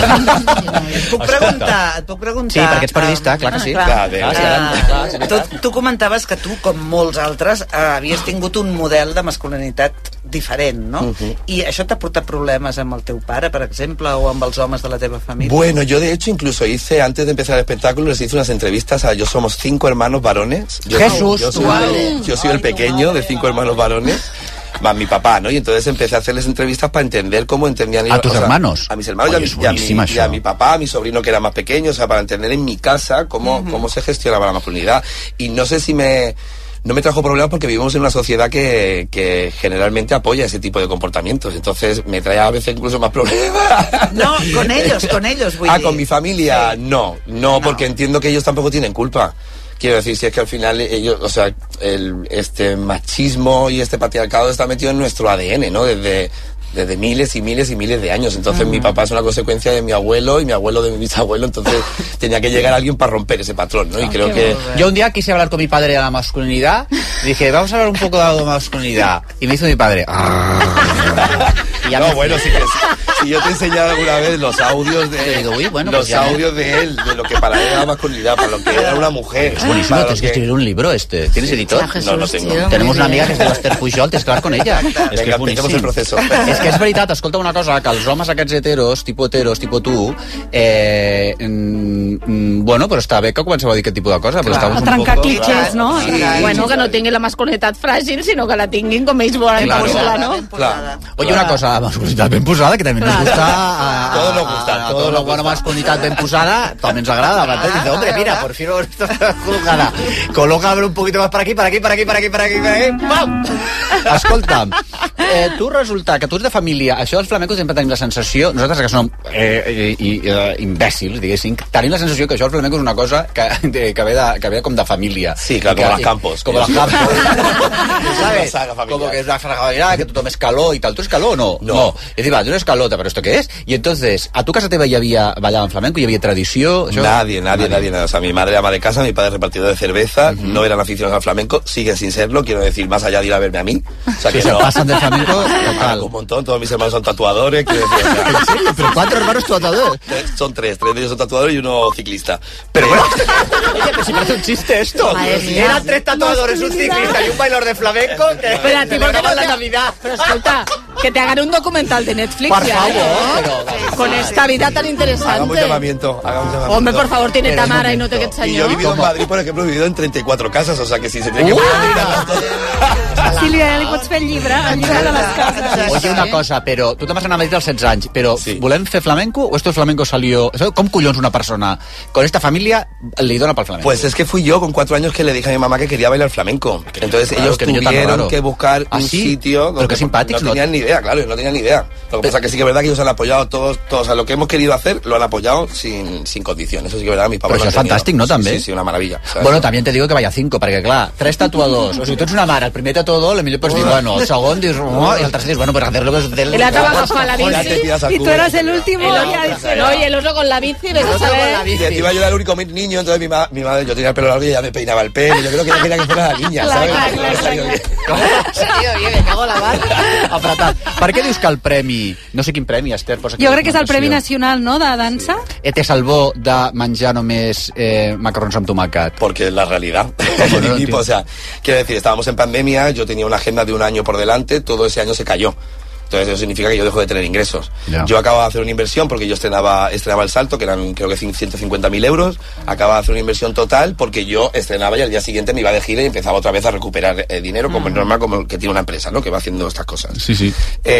Et puc preguntar? Sí, perquè ets periodista, clar que sí. Tu comentaves que tu, com molts altres, havies tingut un model de masculinitat diferent, no? I això t'ha portat problemes amb el teu pare, per exemple, o amb els homes de la teva família? Bueno, yo de hecho incluso antes de empezar el espectáculo, les hice unas entrevistas yo somos 5 hermanos varones. Yo soy el pequeño de 5 hermanos varones, más mi papá, ¿no? Y entonces empecé a hacerles entrevistas para entender cómo entendían ellos. ¿A tus hermanos? A mis hermanos. Oye, y a mi papá, a mi sobrino que era más pequeño, o sea, para entender en mi casa cómo se gestionaba la masculinidad. Y no sé si no me trajo problemas, porque vivimos en una sociedad que generalmente apoya ese tipo de comportamientos. Entonces me trae a veces incluso más problemas. No, con ellos, vull dir. Con mi familia, sí. No, porque entiendo que ellos tampoco tienen culpa. Quiero decir, si es que al final ellos, o sea, este machismo y este patriarcado está metido en nuestro ADN, ¿no? Desde miles y miles y miles de años. Entonces mi papá es una consecuencia de mi abuelo y mi abuelo de mi bisabuelo, entonces tenía que llegar alguien para romper ese patrón, ¿no? Y creo que... Yo un día quise hablar con mi padre de la masculinidad, dije, vamos a hablar un poco de la masculinidad, y me hizo mi padre... No, bueno, si yo te he enseñado alguna vez los audios de audios de él, de lo que para él era la masculinidad, para lo que era una mujer. Es buenísimo, tienes que escribir un libro ¿Tienes editor? No, no tengo. Tenemos una amiga que es de l'Ester Pujol, tens que hablar con ella. Es que empecemos el proceso. És que és veritat, escolta una cosa, que els homes aquests heteros, tipus tu, bueno, però està bé que comenceu a dir aquest tipus de coses, però estamos a trencar clichés, ¿no? Bueno, que no tinguin la masculinitat fràgil, sinó que la tinguin com ells volen posar-la, ¿no? Oye, una cosa, la masculinitat ben posada, que també nos gusta... Todo nos gusta. Toda la buena masculinitat ben posada, també ens agrada. Dice, hombre, mira, por fin colocada. Colócame un poquito más para aquí. ¡Pam! Escolta'm, tu resulta que tu ets de família, això dels flamencos sempre tenim la sensació, nosaltres que som imbècils, diguéssim, tenim la sensació que això dels flamencos és una cosa que ve com de família. Sí, claro, como los campos. Como los campos. ¿Sabes? Como que es una saga familiar, que tothom és calor i tal. ¿Tu eres calor o no? No. Es decir, va, tú eres calor, ¿pero esto qué es? Y entonces, ¿a tu casa teva hi havia ballaven flamenco? ¿Hi havia tradició? Això? Nadie. O sea, mi madre ama de casa, mi padre es repartidor de cerveza, no eran aficionados al flamenco, siguen sin serlo, quiero decir, más allá de ir a verme a mí. O sea, que se pasan del flamenco total. Un montón, todos mis hermanos son tatuadores, quiero decir, o sea, ¿en serio? ¿Pero cuántos hermanos tatuadores? Son tres de ellos son tatuadores y uno ciclista. Pero bueno... Oye, pero si parece un chiste esto. Eran 3 tatuadores, un ciclista y un bailador de flamenco que celebraban la Navidad. Pero escolta, que te hagan un documental de Netflix. Por ya, favor, pero... Con esta vida tan interesante. Hagamos llamamiento. Hombre, por favor, tiene Tamara y no te quedes Y yo he vivido en Madrid, por ejemplo, he vivido en 34 casas, o sea que si se tiene que... Sílvia, ja li pots fer el llibre de les cases. Oye, una cosa, però tu te'n vas anar a Madrid als 16 anys, però volem fer flamenco o esto el flamenco salió... ¿Cómo collons una persona con esta familia le dona pel flamenco? Pues es que fui yo con 4 años que le dije a mi mamá que quería bailar flamenco. Entonces claro, ellos tuvieron que buscar un sitio donde pero qué simpáticos, no tenían ni idea, claro, no tenían ni idea. Lo que pasa es que sí que es verdad que ellos han apoyado todos, o sea, lo que hemos querido hacer lo han apoyado sin condiciones. Eso sí que es verdad, mis papás. Però això és fantàstic, no, també? Sí, una maravilla. ¿Sabes? Bueno, también te digo que vaya 5, perquè clar, 3 tatuadors, o sigui, tu ets una mare, el primer tatuador, el millor pots dir, bueno, el segon dius, i el tercer dius, bueno, pues hacer lo que es del... El otro va a agafar la bici y tú eras el último. No, y el otro con la bici, ves a saber... Y encima yo era el único niño, entonces mi madre, yo tenía el pelo largo y ella me peinaba el pelo, yo creo que ella quería que fuera la niña, ¿sabes? Me cago la mar. Apretat. Per què dius que el premi, no sé quin premi, Esther, posa Jo crec que és el Premi Nacional, no?, de dansa. Te salvó de menjar només macarrons amb tomàquet. Porque es la realidad. O sea, quiero decir, estábamos en pandemia, yo tenía una agenda de un año por delante, todo ese año se cayó. Entonces eso significa que yo dejo de tener ingresos. Yeah. Yo acababa de hacer una inversión porque yo estrenaba El Salto, que eran creo que 150.000 euros. Acababa de hacer una inversión total porque yo estrenaba y al día siguiente me iba de gira y empezaba otra vez a recuperar dinero como es normal, como el que tiene una empresa, ¿no? Que va haciendo estas cosas. Sí.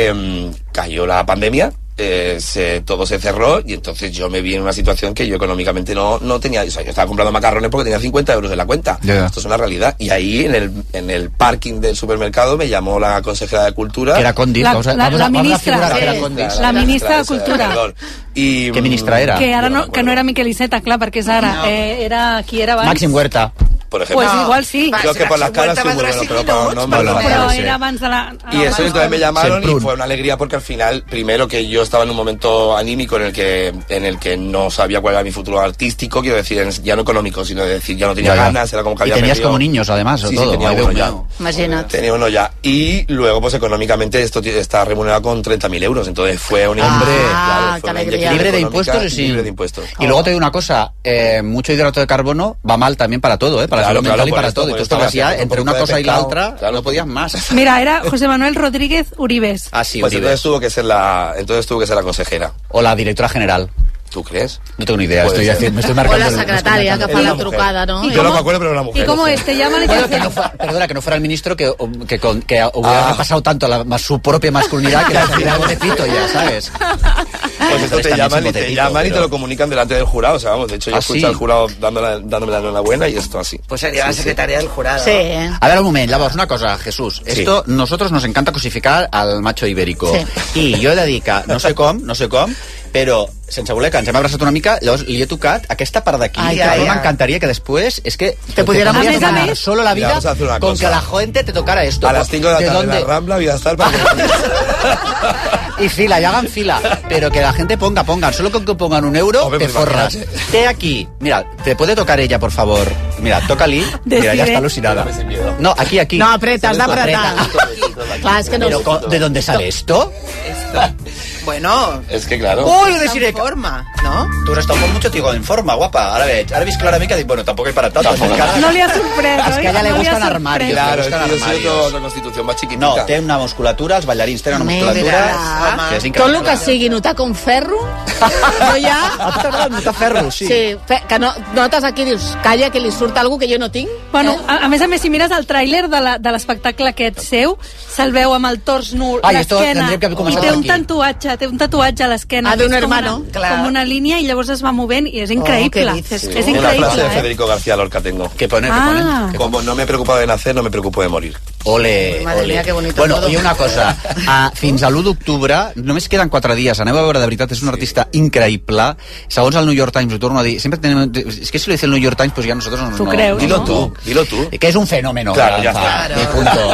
Cayó la pandemia. Todo se cerró y entonces yo me vi en una situación que yo económicamente no tenía, o sea, yo estaba comprando macarrones porque tenía 50 euros en la cuenta. Esto es una realidad. Y ahí en el parking del supermercado me llamó la consejera de Cultura, que era Condis, la ministra, la ministra de Cultura. I què ministra era? Que no era Miquel Iceta, clar, perquè és ara. Era qui era abans? Màxim Huerta. Por ejemplo. Pues igual sí. Creo que por las caras sí, muy bueno, pero era abans de la... Y eso entonces me llamaron y fue una alegría porque al final, primero que yo estaba en un momento anímico en el que no sabía cuál era mi futuro artístico, quiero decir, ya no económico, sino de decir, ya no tenía ganas, era como que había tenías perdido... como niños, además, sí, todo. Sí, tenía uno ya. Imagínate. Tenía uno ya. Y luego, pues económicamente, esto está remunerado con 30.000 euros, entonces fue un... Libre de impuestos y sí. Libre de impuestos. Y luego te digo una cosa, mucho hidrato de carbono va mal también para todo, para la salud mental y para todo. Y tú estabas ya entre una cosa y la otra, no podías más. Mira, era José Manuel Rodríguez Uribes. Ah, sí, pues Uribes. Entonces tuvo que ser la consejera. O la directora general. ¿Tú crees? No tengo ni idea, me estoy marcando. O la secretaria que fa la trucada, ¿no? Yo no me acuerdo, pero era una mujer. ¿Y cómo es? ¿Te llaman y te hacen? Perdona, que no fuera el ministro que hubiera repasado tanto su propia masculinidad que al final botecito ya, ¿sabes? Pues esto te llaman y te lo comunican delante del jurado, o sea, vamos, de hecho yo escucho al jurado dándome la enhorabuena y esto así. Pues sería la secretaria del jurado. Sí. A ver, un moment, llavors, una cosa, Jesús. Esto, nosotros nos encanta cosificar al macho ibérico. Sí. I jo he de dir que, no sé com, però sense voler que ens hem abraçat una mica, llavors li he tocat aquesta part d'aquí, que a mi m'encantaria que després és que te pudiera ganar solo la vida con que la gente te tocara esto. A las 5 de la tarde en la Rambla voy a estar para y fila, y hagan fila, pero que la gente pongan, solo con que pongan €1 te forras. Té aquí, mira, te puede tocar ella, por favor. Mira, tócali. Mira, ya está alucinada. No, aquí. No, apretas, da apretar. Claro, es que no. Pero, ¿de dónde sale esto? Bueno, es que claro. Uy, deciré en forma, ¿no? Tú has estado mucho tiempo en forma, guapa. Ahora ves claramente que bueno, tampoco hay para tanto. No le ha sorprès, es que a ella le gustan armarios. Claro, yo soy una constitución más chiquitita. No, té una musculatura, els ballarins tenen una musculatura que és increïble. Tot el que sigui notar com ferro, jo ja... T'ha agradat notar ferro, sí. Sí, que notes aquí, dius, calla, que li surt alguna que jo no tinc. Bueno, a més, si mires el tràiler de l'espectacle aquest seu, se'l veu amb el tors nu, l'esquena, i té un tatuatge a l'esquena. De un hermano, com una línia, i llavors es va movent, i és increïble. És increïble. Una frase de Federico García Lorca tengo. ¿Qué pone? Como no me he preocupado de nacer, no me preocupo de morir. Ole, Madre mía, que bonito bueno, todo. I una cosa, fins a l'1 d'octubre, només queden 4 dies, aneu a veure, de veritat, és un artista increïble. Segons el New York Times, ho torno a dir, sempre tenim... Es que si lo dice el New York Times, pues ya nosotros no... Creus, dilo tú. Que es un fenómeno. Claro, ya está. Y punto.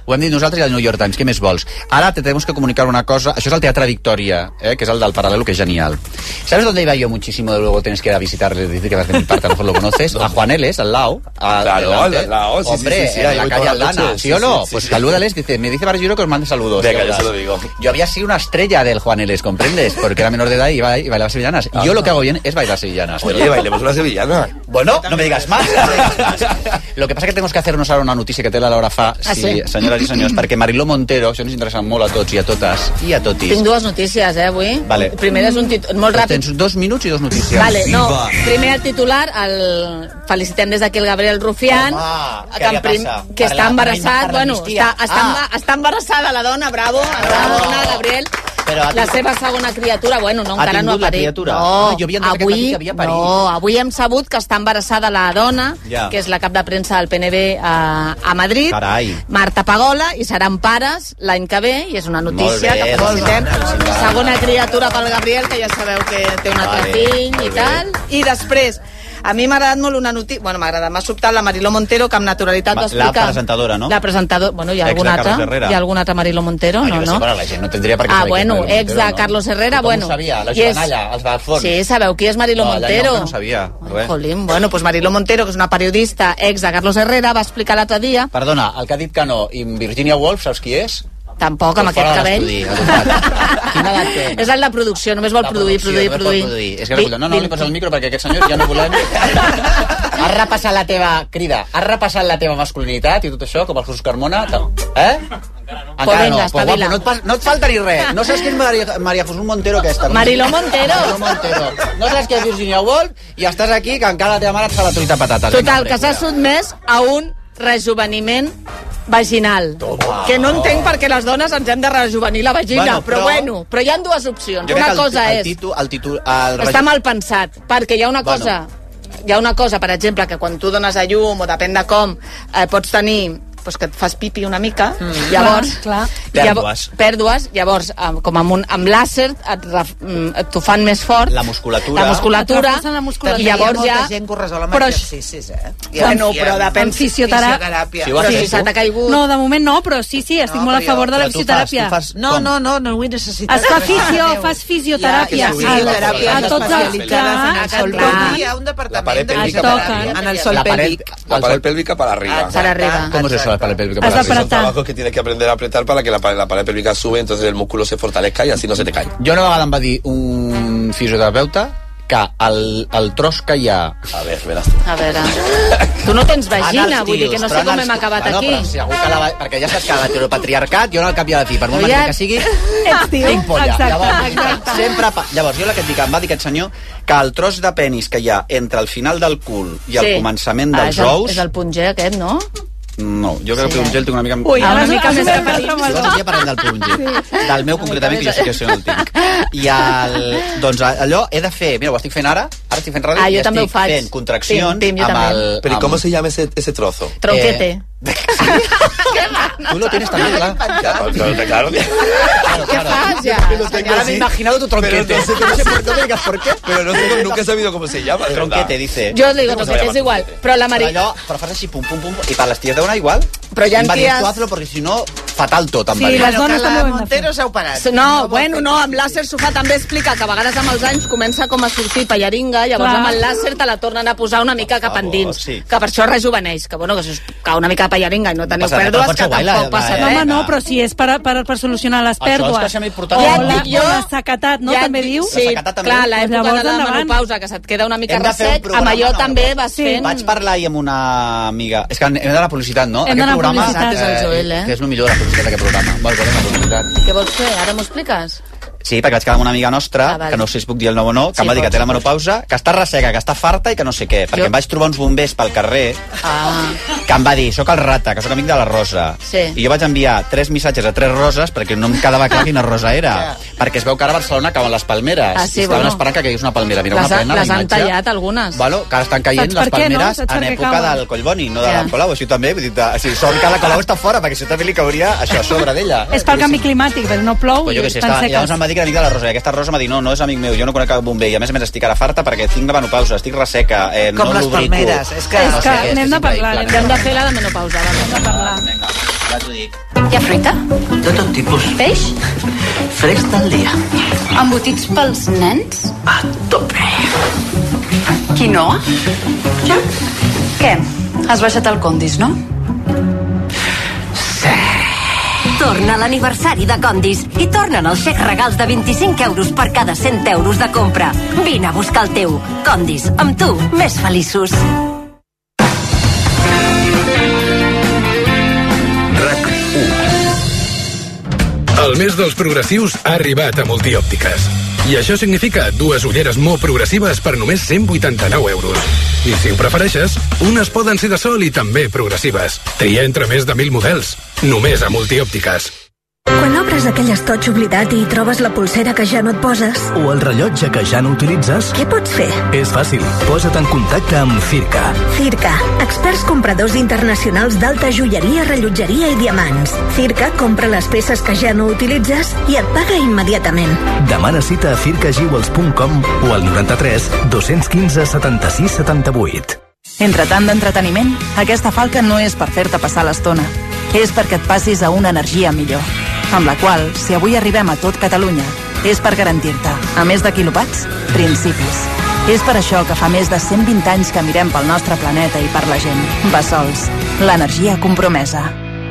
Ho hem dit nosaltres i el New York Times. Què més vols? Ara te tenemos que comunicar una cosa. Això és el Teatre Victoria, que és el del Paralelo, que és genial. ¿Sabes dónde iba yo muchísimo? Luego tienes que ir a visitarle, decir que vas de mi parte, a lo mejor lo conoces. A Juan Eles, al lado. Claro, al lado. Hombre, sí, en la calle Aldana. ¿Sí o no? Pues salúdales, dice, me dice Barjuro que os mande saludos. Venga, yo se lo digo. Yo había sido una estrella del Juan Eles, ¿comprendes? Porque era menor de edad y bailaba sevillanas. Yo lo que hago bien es bailar sevillanas. Oye, bailemos una sevillana. Bueno, no me digas más. Lo que passa que tenemos que hacernos ara una notícia que té la Laura fa, senyores i senyors, perquè Mariló Montero, això ens interessa molt a tots i a totes i a totis. Tinc dues notícies, avui. Vale. Primer és un títol molt ràpid. Tens 2 minuts i 2 notícies. Vale, no. Primer el titular, felicitem des d'aquí el Gabriel Rufián, que està embarassat, està embarassada la dona, bravo, enhorabona, Gabriel. La seva segona criatura, encara no ha parit. Avui hem sabut que està embarassada la dona, que és la cap de premsa del PNB a Madrid, Marta Pagola, i seran pares l'any que ve, i és una notícia que felicitem. Segona criatura pel Gabriel, que ja sabeu que té un altre fill i tal. I després, a mi m'ha agradat molt una notícia... m'ha sobtat la Mariló Montero, que amb naturalitat va explicar... La presentadora, no? La presentadora... hi ha alguna altra Mariló Montero? No. La gent no tindria per què saber ex de Carlos Herrera, Com ho sabia? La Joanalla, els Balfons. Sí, sabeu qui és Mariló Montero? No sabia. Jolín, pues Mariló Montero, que és una periodista ex de Carlos Herrera, va explicar l'altre dia... Perdona, el que ha dit que no, i Virginia Woolf, saps qui és? Tampoc, amb aquest cabell. Quina edat té? És el de producció, només vol produir. És que no li posa el micro perquè aquest senyor ja no volem... Has repassat la teva crida, has repassat la teva masculinitat i tot això, com el Jesús Carmona, encara no. No et falta ni res. No saps qui és María Jesús Montero, aquesta? Mariló Montero. No saps qui és Virginia Woolf i estàs aquí que encara la teva mare et fa la truita patates. Total, que s'ha sotmès a un rejuveniment vaginal. Que no entenc per què les dones ens hem de rejuvenir la vagina, però hi ha dues opcions. Una cosa és... Està mal pensat, perquè hi ha una cosa, per exemple, que quan tu dones a llum o depèn de com, pots tenir que et fas pipi una mica, llavors pèrdues, llavors com amb làser t'ho fan més fort, la musculatura, i llavors ja gent que ho resol amb exercicis, però depèn fisioteràpia. Si s'ha caigut... No, de moment no, però sí, estic molt a favor de la fisioteràpia. No ho he necessitat. Es fa fas fisioteràpia a tots els... Hi ha un departament de fisioteràpia en el sol pélvic. La pared pélvica para arriba. ¿Cómo es eso? La pared pélvica para arriba. Son trabajos que tienes que aprender a apretar para que la pared pélvica sube, entonces el músculo se fortalezca y así no se te cae. Jo una vegada em va dir un fisioterapeuta que el tros que hi ha... A veure, tu no tens vagina, vull dir que no sé com hem acabat aquí. Però segur que perquè ja saps que l'heteropatriarcat, jo no al cap i a la fi, per molt marit que sigui, tinc polla. Llavors, jo la que et dic, em va dir aquest senyor que el tros de penis que hi ha entre el final del cul i el començament dels ous... És el punt G aquest, no? No, jo crec que el Punggel tinc una mica... una mica més que petit. Ja parlem del Punggel. Del meu, concretament, que jo sé que això no el tinc. I doncs allò he de fer... Mira, ho estic fent ara estic fent ràdio i estic fent contraccions amb el... Però com se llama ese trozo? Tronquete. Tú lo tienes también, claro. ¿Qué falla? Ahora me he imaginado tu tronquete. No me digas por qué. Pero no sé, nunca he sabido cómo se llama. Tronquete, dice. Yo digo tronquete, es igual. Pero la María... Però fas així, pum, pum, pum. I per les ties de una igual. Però ja en ties... Tú hazlo porque si no, fatal tot, em va dir. Sí, les dones també ho hem de fer. Montero s'ha operat. No, amb làser s'ho fa. També explica que a vegades amb els anys comença com a sortir pallaringa, llavors amb el làser te la tornen a posar una mica cap endins. Que per això rejuveneix. Que si us cau una mica pallaringa i no teniu pèrdues, que tampoc passa res. Home, no, però si és per solucionar les pèrdues. Això és que important. O la sequetat, no? També dius? Sí, clar, l'època de la menopausa, que se't queda una mica ressec, amb allò també vas fent... Vaig parlar ahir amb una amiga... És que hem d'anar a publicitat, no? Hem d'anar a publicitat. És el Joel, que és el millor de la publicitat d'aquest programa. Volem la publicitat. Què vols fer? Ara m'ho expliques? Sí, perquè vaig quedar amb una amiga nostra, que no sé si puc dir el nom o no, que em va dir que té la menopausa, que està resseca, que està farta i que no sé què. Perquè em vaig trobar uns bombers pel carrer que em va dir, soc el Rata, que soc amic de la Rosa. I jo vaig enviar 3 missatges a 3 roses perquè no em quedava clar quina rosa era. Perquè es veu que ara a Barcelona cauen les palmeres. I estaven esperant que caigués una palmera. Mira, una plena, les han tallat, algunes. Que ara estan caient les palmeres en època del Collboni, no de la Colau. Això també, vull dir, sort que la Colau està fora, perquè això també li cauria això a sobre d'ella. És pel canvi climàtic, però no plou i estan seques. Llavors em va dir que era amic de la Rosa, i aquesta Rosa m'ha dit, no és amic meu, jo no conec cap bomber, i a més estic ara farta perquè tinc la menopausa, estic resseca, com les palmeres, és que n'hem de parlar, hem de fer la de menopausa, hem de parlar. ja t'ho dic. Hi ha fruita? De tot tipus. Peix? Fresc del dia. Embotits pels nens? A tope. Quinoa? Ja. Què? Has baixat el Condis, no? Sí. Torna l'aniversari de Condis i tornen els xecs regals de 25 euros per cada 100 euros de compra. Vine a buscar el teu. Condis, amb tu, més feliços. El mes dels progressius ha arribat a Multiòptiques. I això significa 2 ulleres molt progressives per només 189 euros. I si ho prefereixes, unes poden ser de sol i també progressives. Tria entre més de 1.000 models. Només a Multiòptiques. Quan obres aquell estoig oblidat i trobes la polsera que ja no et poses... O el rellotge que ja no utilitzes... Què pots fer? És fàcil. Posa't en contacte amb Circa. Circa, experts compradors internacionals d'alta joieria, rellotgeria i diamants. Circa compra les peces que ja no utilitzes i et paga immediatament. Demana cita a circajewels.com o al 93 215 76 78. Entre tant d'entreteniment, aquesta falca no és per fer-te passar l'estona. És perquè et passis a una energia millor, amb la qual, si avui arribem a tot Catalunya, és per garantir-te, a més de quilowatts, principis. És per això que fa més de 120 anys que mirem pel nostre planeta i per la gent. Bessols, l'energia compromesa.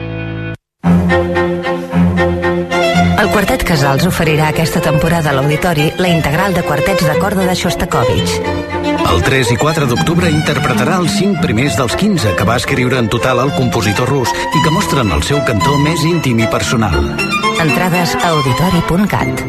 El Quartet Casals oferirà aquesta temporada a l'Auditori la integral de quartets de corda de Shostakovich. El 3 i 4 d'octubre interpretarà els 5 primers dels 15 que va escriure en total el compositor rus i que mostren el seu cantó més íntim i personal. Entrades a auditori.cat.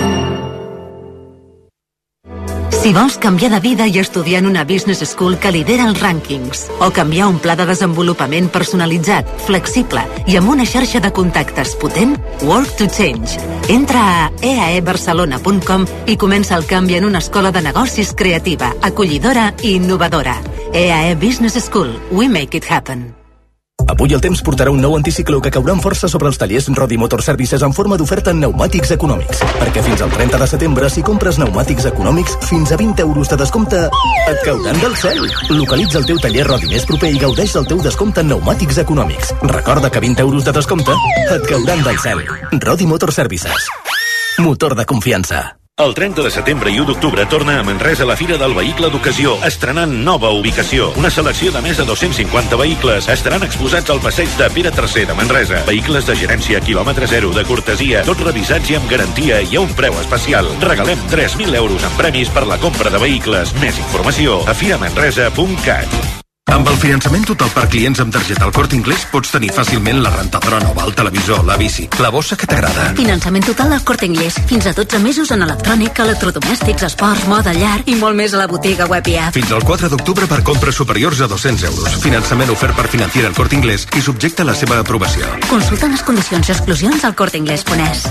Si vols canviar de vida i estudiar en una business school que lidera els rànquings, o canviar un pla de desenvolupament personalitzat, flexible i amb una xarxa de contactes potent, Work to Change. Entra a eaebarcelona.com i comença el canvi en una escola de negocis creativa, acollidora i innovadora. EAE Business School. We make it happen. Avui el temps portarà un nou anticicló que caurà amb força sobre els tallers Rodi Motor Services en forma d'oferta en pneumàtics econòmics. Perquè fins al 30 de setembre, si compres pneumàtics econòmics, fins a 20 euros de descompte et cauran del cel. Localitza el teu taller Rodi més proper i gaudeix del teu descompte en pneumàtics econòmics. Recorda que 20 euros de descompte et cauran del cel. Rodi Motor Services. Motor de confiança. El 30 de setembre i 1 d'octubre torna a Manresa la Fira del Vehicle d'Ocasió, estrenant nova ubicació. Una selecció de més de 250 vehicles estaran exposats al passeig de Pere III de Manresa. Vehicles de gerència, quilòmetre zero, de cortesia, tots revisats i amb garantia i a un preu especial. Regalem 3.000 euros en premis per la compra de vehicles. Més informació a firamanresa.cat. Amb el finançament total per clients amb targeta al Corte Inglés pots tenir fàcilment la rentadora nova, el televisor, la bici, la bossa que t'agrada. Finançament total al Corte Inglés. Fins a 12 mesos en electrònic, electrodomèstics, esports, moda, llar i molt més a la botiga web i app. Fins al 4 d'octubre per compres superiors a 200 euros. Finançament ofert per Financiera al Corte Inglés i subjecte a la seva aprovació. Consulta les condicions i exclusions al corteinglés.es.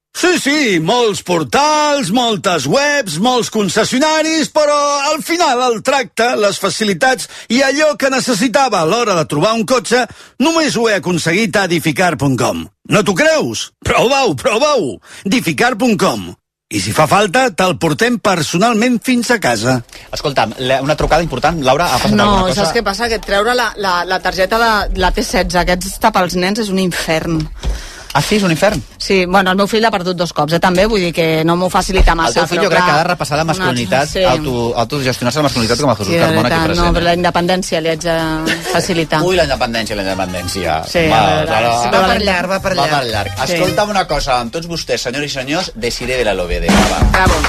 Sí, molts portals, moltes webs, molts concessionaris, però al final el tracte, les facilitats i allò que necessitava a l'hora de trobar un cotxe només ho he aconseguit a Dificar.com. No t'ho creus? Prova-ho! Dificar.com. I si fa falta, te'l portem personalment fins a casa. Escolta'm, una trucada important. Laura, ha passat alguna cosa? No, saps què passa? Que treure la targeta de la T16, aquests tapar els nens, és un infern. Ah, sí? És un infern? Sí, bueno, el meu fill l'ha perdut 2 cops, també, vull dir que no m'ho facilita massa. El teu fill jo crec que ha de repassar la masculinitat, autogestionar-se la masculinitat com a Jesús Carmona aquí present. No, però la independència li haig de facilitar. Ui, la independència. Sí, va per llarg. Escolta'm una cosa, amb tots vostès, senyors i senyors, Desiré de la Lobede. Bravo.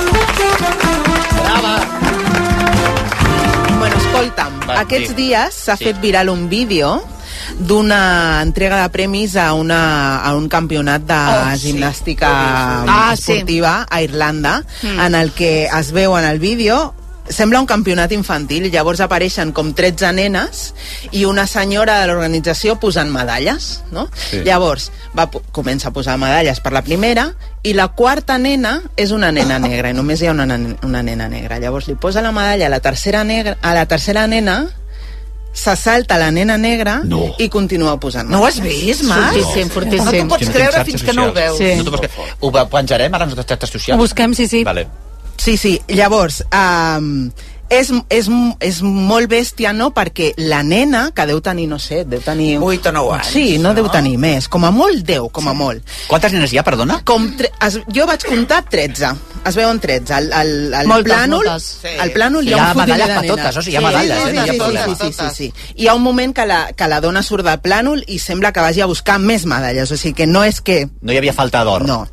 Brava. Bueno, escolta'm, aquests dies s'ha fet viral un vídeo d'una entrega de premis a un campionat de gimnàstica esportiva a Irlanda, en el que es veu en el vídeo, sembla un campionat infantil, i llavors apareixen com 13 nenes i una senyora de l'organització posant medalles, no? Sí. Llavors comença a posar medalles per la primera i la quarta nena és una nena negra i només hi ha una nena negra. Llavors li posa la medalla a la tercera nena, se salta la nena negra i continua posant. No ho has vist, Marc? Fortíssim. No t'ho pots creure fins que no ho veus. Sí. No ho penjarem ara en les xarxes socials? Ho busquem, sí. Vale. Sí. Llavors, és molt bèstia, no? Perquè la nena, que deu tenir, no sé, deu tenir... 8 o 9 anys. Sí, no deu tenir més. Com a molt 10, com a molt. Quantes nenes hi ha, perdona? Jo vaig comptar 13. Es veuen 13. Al plànol, al plànol hi ha un fotimer de nenes. Totes, o sigui, hi ha medalles. Sí. Hi ha un moment que la dona surt del plànol i sembla que vagi a buscar més medalles. O sigui que no és que... No hi havia falta d'or. No.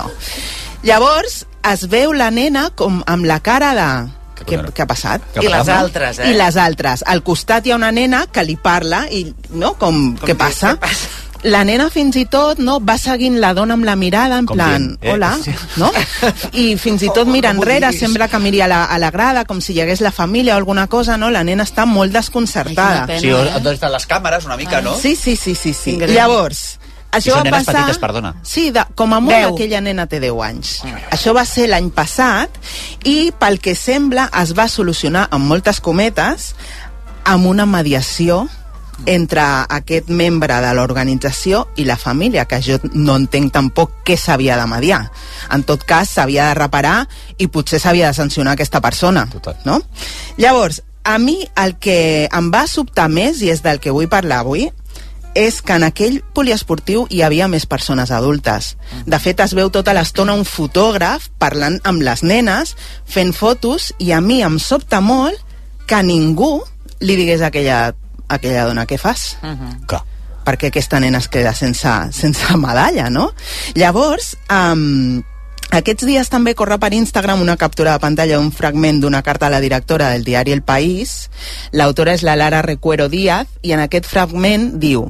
Llavors, es veu la nena com amb la cara de... Què ha passat? I les altres, I les altres. Al costat hi ha una nena que li parla i, no? Com què passa? La nena fins i tot, no, va seguint la dona amb la mirada, en plan, hola, no? I fins i tot mira enrere, sembla que miri a la grada, com si hi hagués la família o alguna cosa, no? La nena està molt desconcertada. Sí, on estan les càmeres, una mica, no? Sí. Llavors, això va passar... petites, perdona. Sí, com a molt aquella nena té 10 anys. Això va ser l'any passat i, pel que sembla, es va solucionar amb moltes cometes amb una mediació entre aquest membre de l'organització i la família, que jo no entenc tampoc què s'havia de mediar. En tot cas, s'havia de reparar i potser s'havia de sancionar aquesta persona. Total. No? Llavors, a mi el que em va sobtar més, i és del que vull parlar avui, és que en aquell poliesportiu hi havia més persones adultes. De fet, es veu tota l'estona un fotògraf parlant amb les nenes, fent fotos, i a mi em sobta molt que ningú li digués a aquella dona, què fas? Clar. Perquè aquesta nena es queda sense medalla, no? Llavors, aquests dies també corre per Instagram una captura de pantalla d'un fragment d'una carta a la directora del diari El País. L'autora és la Lara Recuero Díaz i en aquest fragment diu: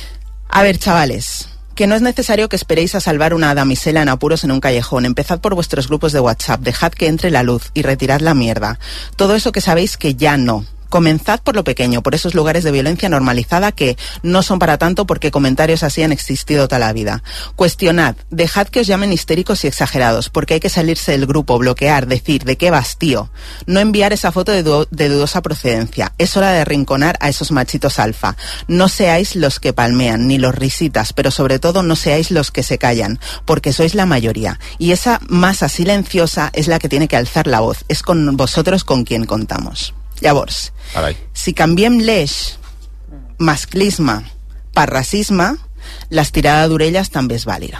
a ver, chavales, que no es necesario que esperéis a salvar una damisela en apuros en un callejón. Empezad por vuestros grupos de WhatsApp, dejad que entre la luz y retirad la mierda. Todo eso que sabéis que ya no. Comenzad por lo pequeño, por esos lugares de violencia normalizada que no son para tanto porque comentarios así han existido toda la vida. Cuestionad, dejad que os llamen histéricos y exagerados, porque hay que salirse del grupo, bloquear, decir, ¿de qué vas, tío? No enviar esa foto de dudosa procedencia. Es hora de arrinconar a esos machitos alfa. No seáis los que palmean, ni los risitas, pero sobre todo no seáis los que se callan, porque sois la mayoría. Y esa masa silenciosa es la que tiene que alzar la voz. Es con vosotros con quien contamos. Llavors, si canviem l'eix masclisme per racisme, l'estirada d'orelles també és vàlida.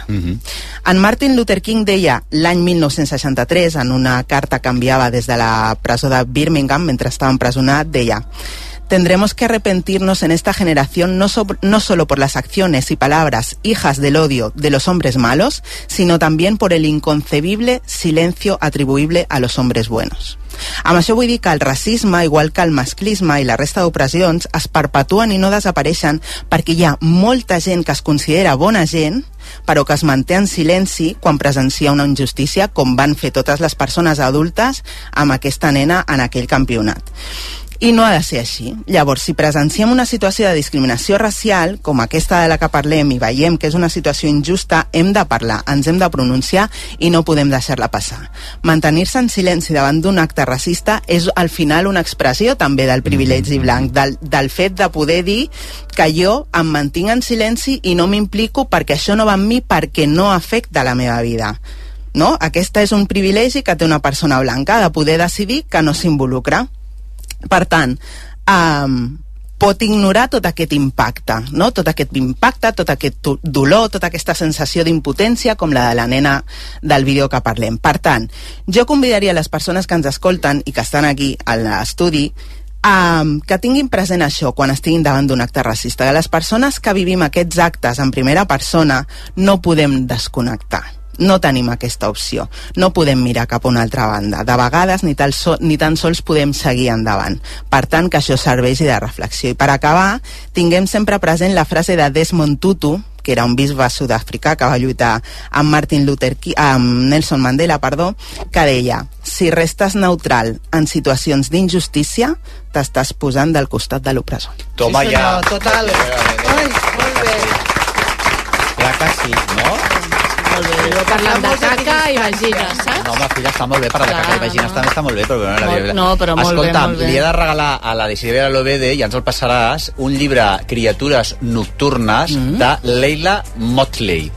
En Martin Luther King deia l'any 1963, en una carta que enviava des de la presó de Birmingham mentre estava empresonat, deia: tendremos que arrepentirnos en esta generación no solo por las acciones y palabras hijas del odio de los hombres malos, sino también por el inconcebible silencio atribuible a los hombres buenos. Amb això vull dir que el racisme, igual que el masclisme i la resta d'opressions, es perpetuen i no desapareixen perquè hi ha molta gent que es considera bona gent, però que es manté en silenci quan presencia una injustícia, com van fer totes les persones adultes amb aquesta nena en aquell campionat. I no ha de ser així. Llavors, si presenciem una situació de discriminació racial, com aquesta de la que parlem, i veiem que és una situació injusta, hem de parlar, ens hem de pronunciar i no podem deixar-la passar. Mantenir-se en silenci davant d'un acte racista és al final una expressió també del privilegi blanc, del fet de poder dir que jo em mantinc en silenci i no m'implico perquè això no va amb mi, perquè no afecta la meva vida. No? Aquesta és un privilegi que té una persona blanca, de poder decidir que no s'involucra. Per tant, pot ignorar tot aquest impacte, no? Tot aquest impacte, tot aquest dolor, tota aquesta sensació d'impotència com la de la nena del vídeo que parlem. Per tant, jo convidaria les persones que ens escolten i que estan aquí a l'estudi que tinguin present això quan estiguin davant d'un acte racista. Que les persones que vivim aquests actes en primera persona no podem desconnectar. No tenim aquesta opció. No podem mirar cap a una altra banda. De vegades ni tan sols podem seguir endavant. Per tant, que això serveixi de reflexió. I per acabar, tinguem sempre present la frase de Desmond Tutu, que era un bisbe sud-africà que va lluitar amb Nelson Mandela, que deia: si restes neutral en situacions d'injustícia, t'estàs posant del costat de l'opressor. Toma ja. Total. Ai, molt bé. Clar que sí, no? Molt bé, jo parlant de caca i vagines, saps? No, home, filla, està molt bé, parlar de caca i vagines també està molt bé, però no, però molt bé, molt bé. Li he de regalar a la Isidre Lovede, i ens el passaràs, un llibre, Criatures nocturnes, de Leila Motley,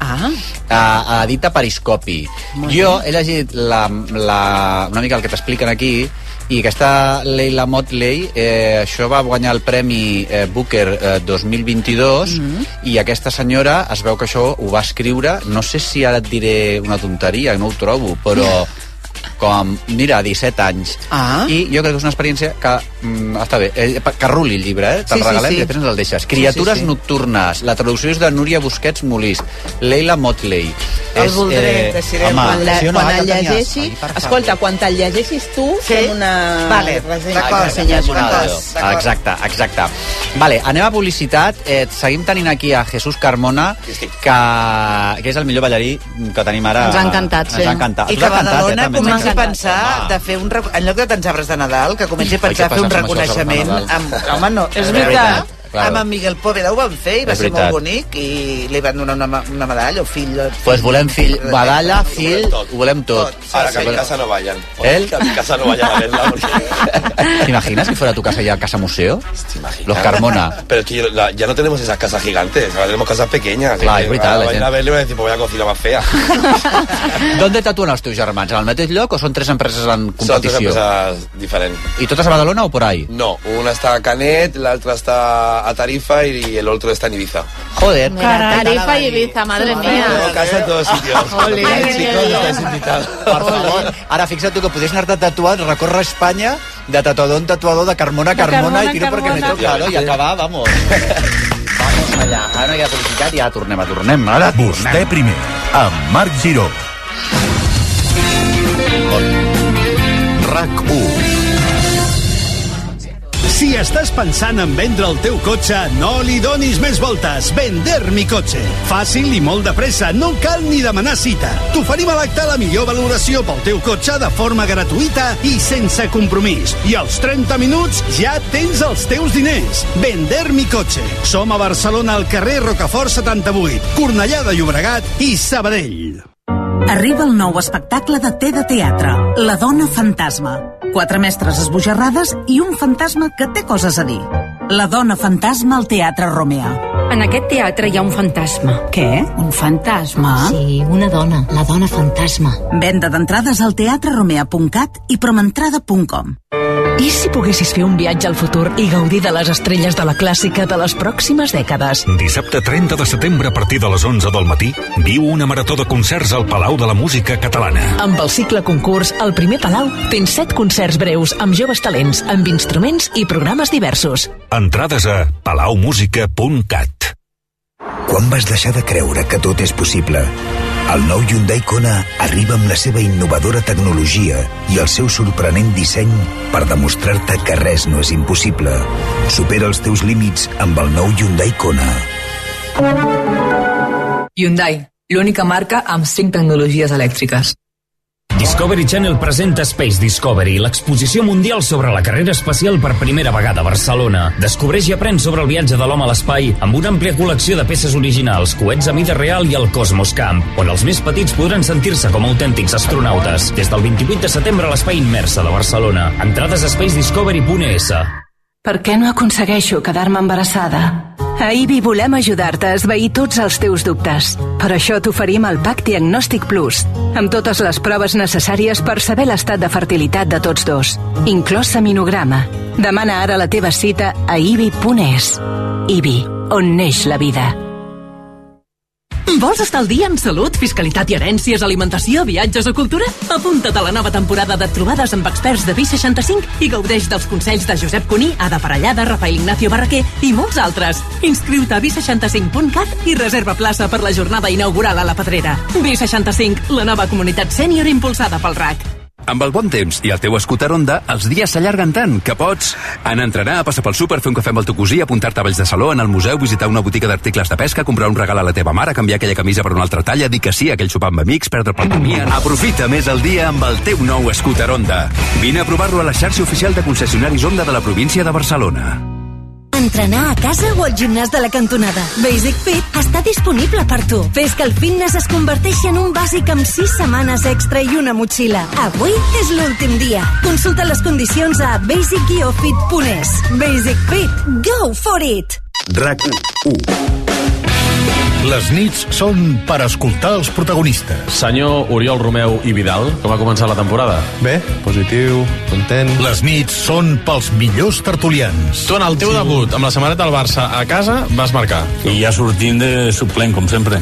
edita Periscopi. Jo he llegit una mica el que t'expliquen aquí, I aquesta Leila Motley, això va guanyar el premi Booker 2022, i aquesta senyora es veu que això ho va escriure, no sé si ara et diré una tonteria, no ho trobo, però com, mira, 17 anys. I jo crec que és una experiència que està bé, que ruli el llibre, te'l regalem i després ens el deixes. Criatures nocturnes, la traducció és de Núria Busquets Molís. Leila Motley. El voldré, decidirem. Quan el llegeixi, escolta, quan te'l llegeixis tu, fem una... Vale, exacte. Vale, anem a publicitat. Seguim tenint aquí a Jesús Carmona, que és el millor ballarí que tenim ara. Ens ha encantat, sí. I que Badalona comença a pensar de fer un... En lloc de tants arbres de Nadal, que comenci a pensar a fer un reconeixement amb... Home, no, és veritat. Amb en Miguel Poveda ho van fer i va ser molt bonic i li van donar una medalla o fill... Pues volem fill, medalla, fill, ho volem tot. Ahora que a mi casa no vayan. Que a mi casa no vayan a verla. ¿Te imaginas que fuera tu casa ya casa museo? Los Carmona. Pero es que ya no tenemos esas casas gigantes, ahora tenemos casas pequeñas. Clar, és veritat. Vayan a verle y van a decir, pues voy a cocina más fea. ¿Dónde tatúen els teus germans? En el mateix lloc o són tres empreses en competició? Són tres empreses diferents. ¿Y totes a Badalona o por ahí? No, una está a Canet, la otra está a Tarifa y el otro está en Ibiza. Joder. Tarifa y Ibiza, madre mía. Tengo casa en todos sitios. Chicos, estáis invitados. Per favor. Ara fixa't tu que podies anar-te tatuant, recórrer Espanya de tatuador en tatuador, de Carmona a Carmona, i tiro perquè me toca, no? I acabar, vamos. Vamos allà. Ara no hi ha publicitat i ja tornem. Ara Vostè primer, amb Marc Giró. RAC1. Si estàs pensant en vendre el teu cotxe, no li donis més voltes. Vender mi cotxe. Fàcil i molt de pressa, no cal ni demanar cita. T'oferim a l'acte la millor valoració pel teu cotxe de forma gratuïta i sense compromís. I als 30 minuts ja tens els teus diners. Vender mi cotxe. Som a Barcelona, al carrer Rocafort 78, Cornellà de Llobregat i Sabadell. Arriba el nou espectacle de Té de Teatre, La dona fantasma. 4 mestres esbojarrades i un fantasma que té coses a dir. La dona fantasma al Teatre Romea. En aquest teatre hi ha un fantasma. Què? Un fantasma? Sí, una dona, la dona fantasma. Venda d'entrades al teatreromea.cat i promentrada.com. I si poguessis fer un viatge al futur i gaudir de les estrelles de la clàssica de les pròximes dècades? Dissabte 30 de setembre a partir de les 11 del matí viu una marató de concerts al Palau de la Música Catalana. Amb el cicle concurs El Primer Palau tens 7 concerts breus amb joves talents, amb instruments i programes diversos. Entrades a palaumusica.cat. Quan vas deixar de creure que tot és possible? El nou Hyundai Kona arriba amb la seva innovadora tecnologia i el seu sorprenent disseny per demostrar-te que res no és impossible. Supera els teus límits amb el nou Hyundai Kona. Hyundai, l'única marca amb 5 tecnologies elèctriques. Discovery Channel presenta Space Discovery, l'exposició mundial sobre la carrera espacial per primera vegada a Barcelona. Descobreix i aprèn sobre el viatge de l'home a l'espai amb una àmplia col·lecció de peces originals, coets a mida real i el Cosmos Camp, on els més petits podran sentir-se com autèntics astronautes. Des del 28 de setembre a l'Espai Immersa de Barcelona. Entrades a spacediscovery.es. Per què no aconsegueixo quedar-me embarassada? A IBI volem ajudar-te a esvair tots els teus dubtes. Per això t'oferim el PAC Diagnòstic Plus, amb totes les proves necessàries per saber l'estat de fertilitat de tots dos, inclòs seminograma. Demana ara la teva cita a ibi.es. IBI, on neix la vida. Vols estar al dia en salut, fiscalitat i herències, alimentació, viatges o cultura? Apunta't a la nova temporada de trobades amb experts de Vi65 i gaudeix dels consells de Josep Cuní, Ada Parellada, Rafael Ignacio Barraquer i molts altres. Inscriu-te a vi65.cat i reserva plaça per la jornada inaugural a la Pedrera. Vi65, la nova comunitat sènior impulsada pel RAC. Amb el bon temps i el teu scooter Honda, els dies s'allarguen tant que pots anar a entrenar, passar pel súper, fer un cafè amb el teu cosí, apuntar-te a Valls de Saló, en el museu, visitar una botiga d'articles de pesca, comprar un regal a la teva mare, canviar aquella camisa per una altra talla, dir que sí a aquell sopar amb amics, perdre pel camí... Aprofita més el dia amb el teu nou scooter Honda. Vine a provar-lo a la xarxa oficial de concessionaris Honda de la província de Barcelona. Entrenar a casa o al gimnàs de la cantonada. Basic Fit està disponible per tu. Fes que el fitness es converteixi en un bàsic amb 6 setmanes extra i una motxilla. Avui és l'últim dia. Consulta les condicions a basic-fit.es. Basic Fit. Go for it! RAC1. Les nits són per escoltar els protagonistes. Senyor Oriol Romeu i Vidal, com ha començat la temporada? Bé, positiu, content. Les nits són pels millors tertulians. Tu en el teu debut amb la samarreta del Barça a casa vas marcar. I ja sortim de suplent, com sempre.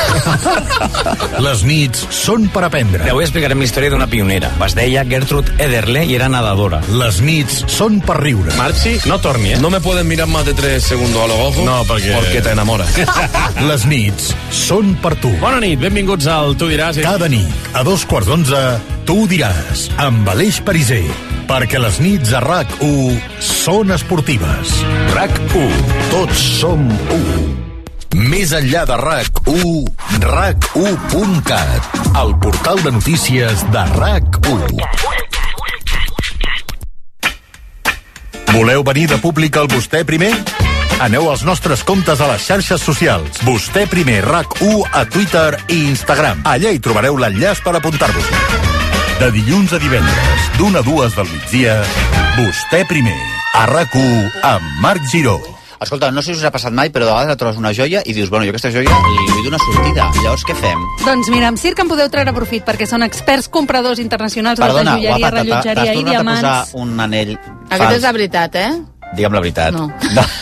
Les nits són per aprendre. Avui explicarem la història d'una pionera. Es deia Gertrude Ederle i era nadadora. Les nits són per riure. Marxi, no torni, No me pueden mirar más de 3 segundos a los ojos. No, porque te enamoras. Les nits són per tu. Bona nit, benvinguts al Tu diràs. Cada nit, a 2:15, Tu diràs, amb Aleix Pariser. Perquè les nits a RAC1 són esportives. RAC1. Tots som u. Més enllà de RAC1, RAC1.cat, el portal de notícies de RAC1. Voleu venir de públic al Vostè Primer? Aneu als nostres comptes a les xarxes socials. Vostè Primer RAC1 a Twitter i Instagram. Allà hi trobareu l'enllaç per apuntar-vos. De dilluns a divendres, d'1 a 2 del migdia, Vostè Primer, a RAC1 amb Marc Giró. Escolta, no sé si us ha passat mai, però de vegades trobes una joia i dius, bueno, jo aquesta joia li vull donar sortida. Llavors, què fem? Doncs mira, amb Circ en podeu treure profit, perquè són experts compradors internacionals de joieria, rellotgeria i diamants. T'has tornat a posar un anell fals. Aquest és la veritat, Digue'm la veritat. No.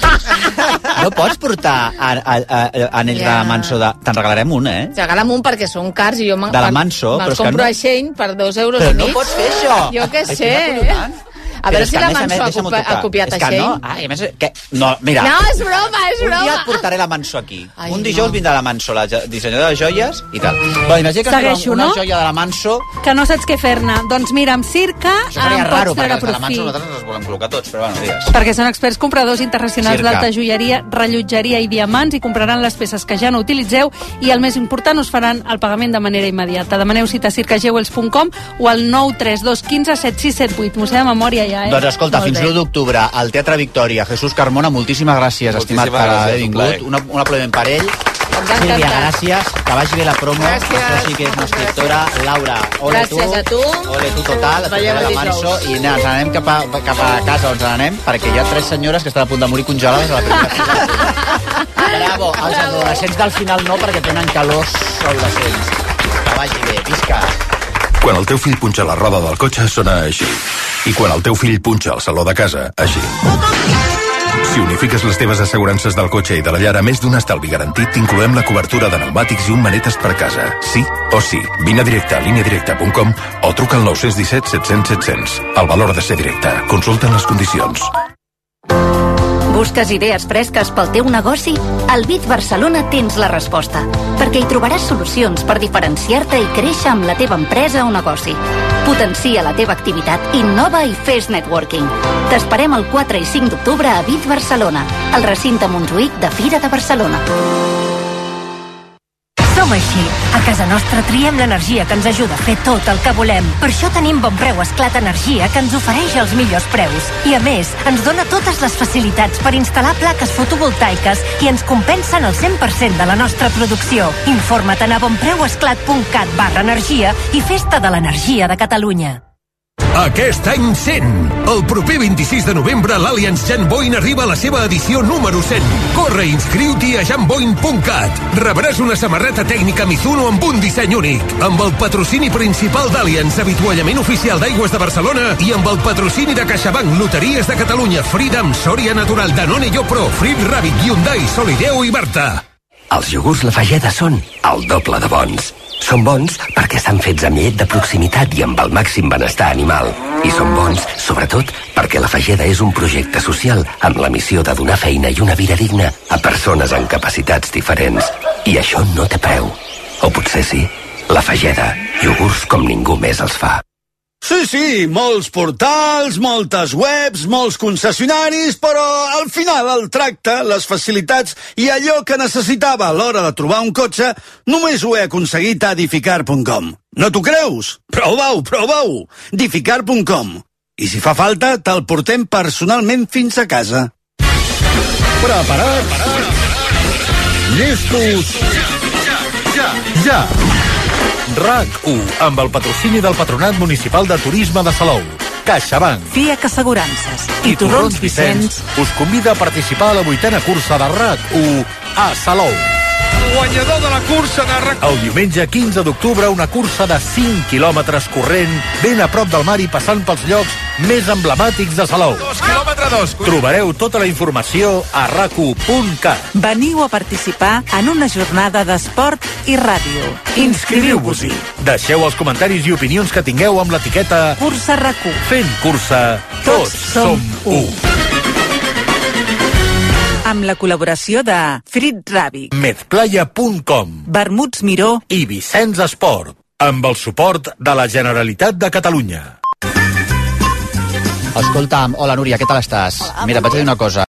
No pots portar anells de la Manso de... Te'n regalarem un, Regala'm un perquè són cars i jo de la Manso, me'ls compro a Shein per 2 euros però i mig. Però no pots fer això. Jo què sé. A veure si la Manso ha copiat a Shein. No, a més, no, mira. No, és broma, és broma. Un dia et portaré la Manso aquí. Un dijous vindrà la Manso, la dissenyadora de joies i tal. Bueno, imagina que segueixo, una joia de la Manso... Que no saps què fer-ne. Doncs mira, amb Circa això seria raro, perquè els de la Manso nosaltres ens volem col·locar tots, però bueno, digues. Perquè són experts compradors internacionals d'alta joieria, rellotgeria i diamants i compraran les peces que ja no utilitzeu i el més important, us faran el pagament de manera immediata. Demaneu cita a circajewels.com o al 932 15 7678. M'ho sé de memòria ja, Doncs escolta, fins l'1 d'octubre al Teatre Victòria. Jesús Carmona, moltíssimes gràcies, estimat, per haver vingut. Un aplaudiment per ell. Sílvia, gràcies, que vagi bé la promo. Això sí que és una escriptora. Laura, ole tu. Gràcies a tu. Ole tu total, et veiem la Manso. I ens anem cap a casa, on ens anem, perquè hi ha 3 senyores que estan a punt de morir congelades a la primera fila. Bravo, els adolescents del final no, perquè tenen calors adolescents. Que vagi bé, visca. Quan el teu fill punxa la roda del cotxe, sona així. I quan el teu fill punxa al saló de casa, així. Si unifiques les teves assegurances del cotxe i de la llar a més d'un estalvi garantit, t'incloem la cobertura de pneumàtics i un manetes per casa. Sí o sí. Vine a directe a lineadirecta.com o truca al 917 700 700. El valor de ser directe. Consulta les condicions. Busques idees fresques pel teu negoci? Al BIT Barcelona tens la resposta, perquè hi trobaràs solucions per diferenciar-te i créixer amb la teva empresa o negoci. Potencia la teva activitat, innova i fes networking. T'esperem el 4 i 5 d'octubre a BIT Barcelona, al recinte Montjuïc de Fira de Barcelona. Som així. A casa nostra triem l'energia que ens ajuda a fer tot el que volem. Per això tenim Bon Preu Esclat Energia, que ens ofereix els millors preus. I a més, ens dona totes les facilitats per instal·lar plaques fotovoltaiques i ens compensen el 100% de la nostra producció. Informa't a bonpreuesclat.cat/energia i festa de l'energia de Catalunya. Aquest any 100. El proper 26 de novembre l'Allianz Jan Boin arriba a la seva edició número 100. Corre i inscriu-t'hi a janboin.cat. Rebràs una samarreta tècnica Mizuno amb un disseny únic, amb el patrocini principal d'Allianz, avituallament oficial d'Aigües de Barcelona, i amb el patrocini de CaixaBank, Loteries de Catalunya, Freedom, Sòria Natural, Danone Yopro, Frit Rabbit, Hyundai, Solideo i Berta. Els iogurts La Fageda són el doble de bons. Són bons perquè estan fets amb llet de proximitat i amb el màxim benestar animal. I són bons, sobretot, perquè La Fageda és un projecte social amb la missió de donar feina i una vida digna a persones amb capacitats diferents. I això no té preu. O potser sí. La Fageda, iogurts com ningú més els fa. Sí, molts portals, moltes webs, molts concessionaris, però al final el tracte, les facilitats i allò que necessitava a l'hora de trobar un cotxe només ho he aconseguit a edificar.com. No t'ho creus? Prova-ho! edificar.com. I si fa falta, te'l portem personalment fins a casa. Preparats? Llestos? Ja! RAC1, amb el patrocini del Patronat Municipal de Turisme de Salou, CaixaBank, FIAC Assegurances i Torrons Vicenç us convida a participar a la 8a cursa de RAC1 a Salou. guanyador de la cursa de RAC. El diumenge 15 d'octubre, una cursa de 5 quilòmetres corrent, ben a prop del mar i passant pels llocs més emblemàtics de Salou. 2 quilòmetres. Trobareu tota la informació a rac1.cat. Veniu a participar en una jornada d'esport i ràdio. Inscriviu-vos-hi. Deixeu els comentaris i opinions que tingueu amb l'etiqueta Cursa RAC1. Fent cursa, tots som u. Amb la col·laboració de Frit Ràbic, Medplaya.com, Vermuts Miró i Vicenç Esport, amb el suport de la Generalitat de Catalunya. Escolta'm, hola Núria, què tal estàs? Mira, vaig a dir una cosa.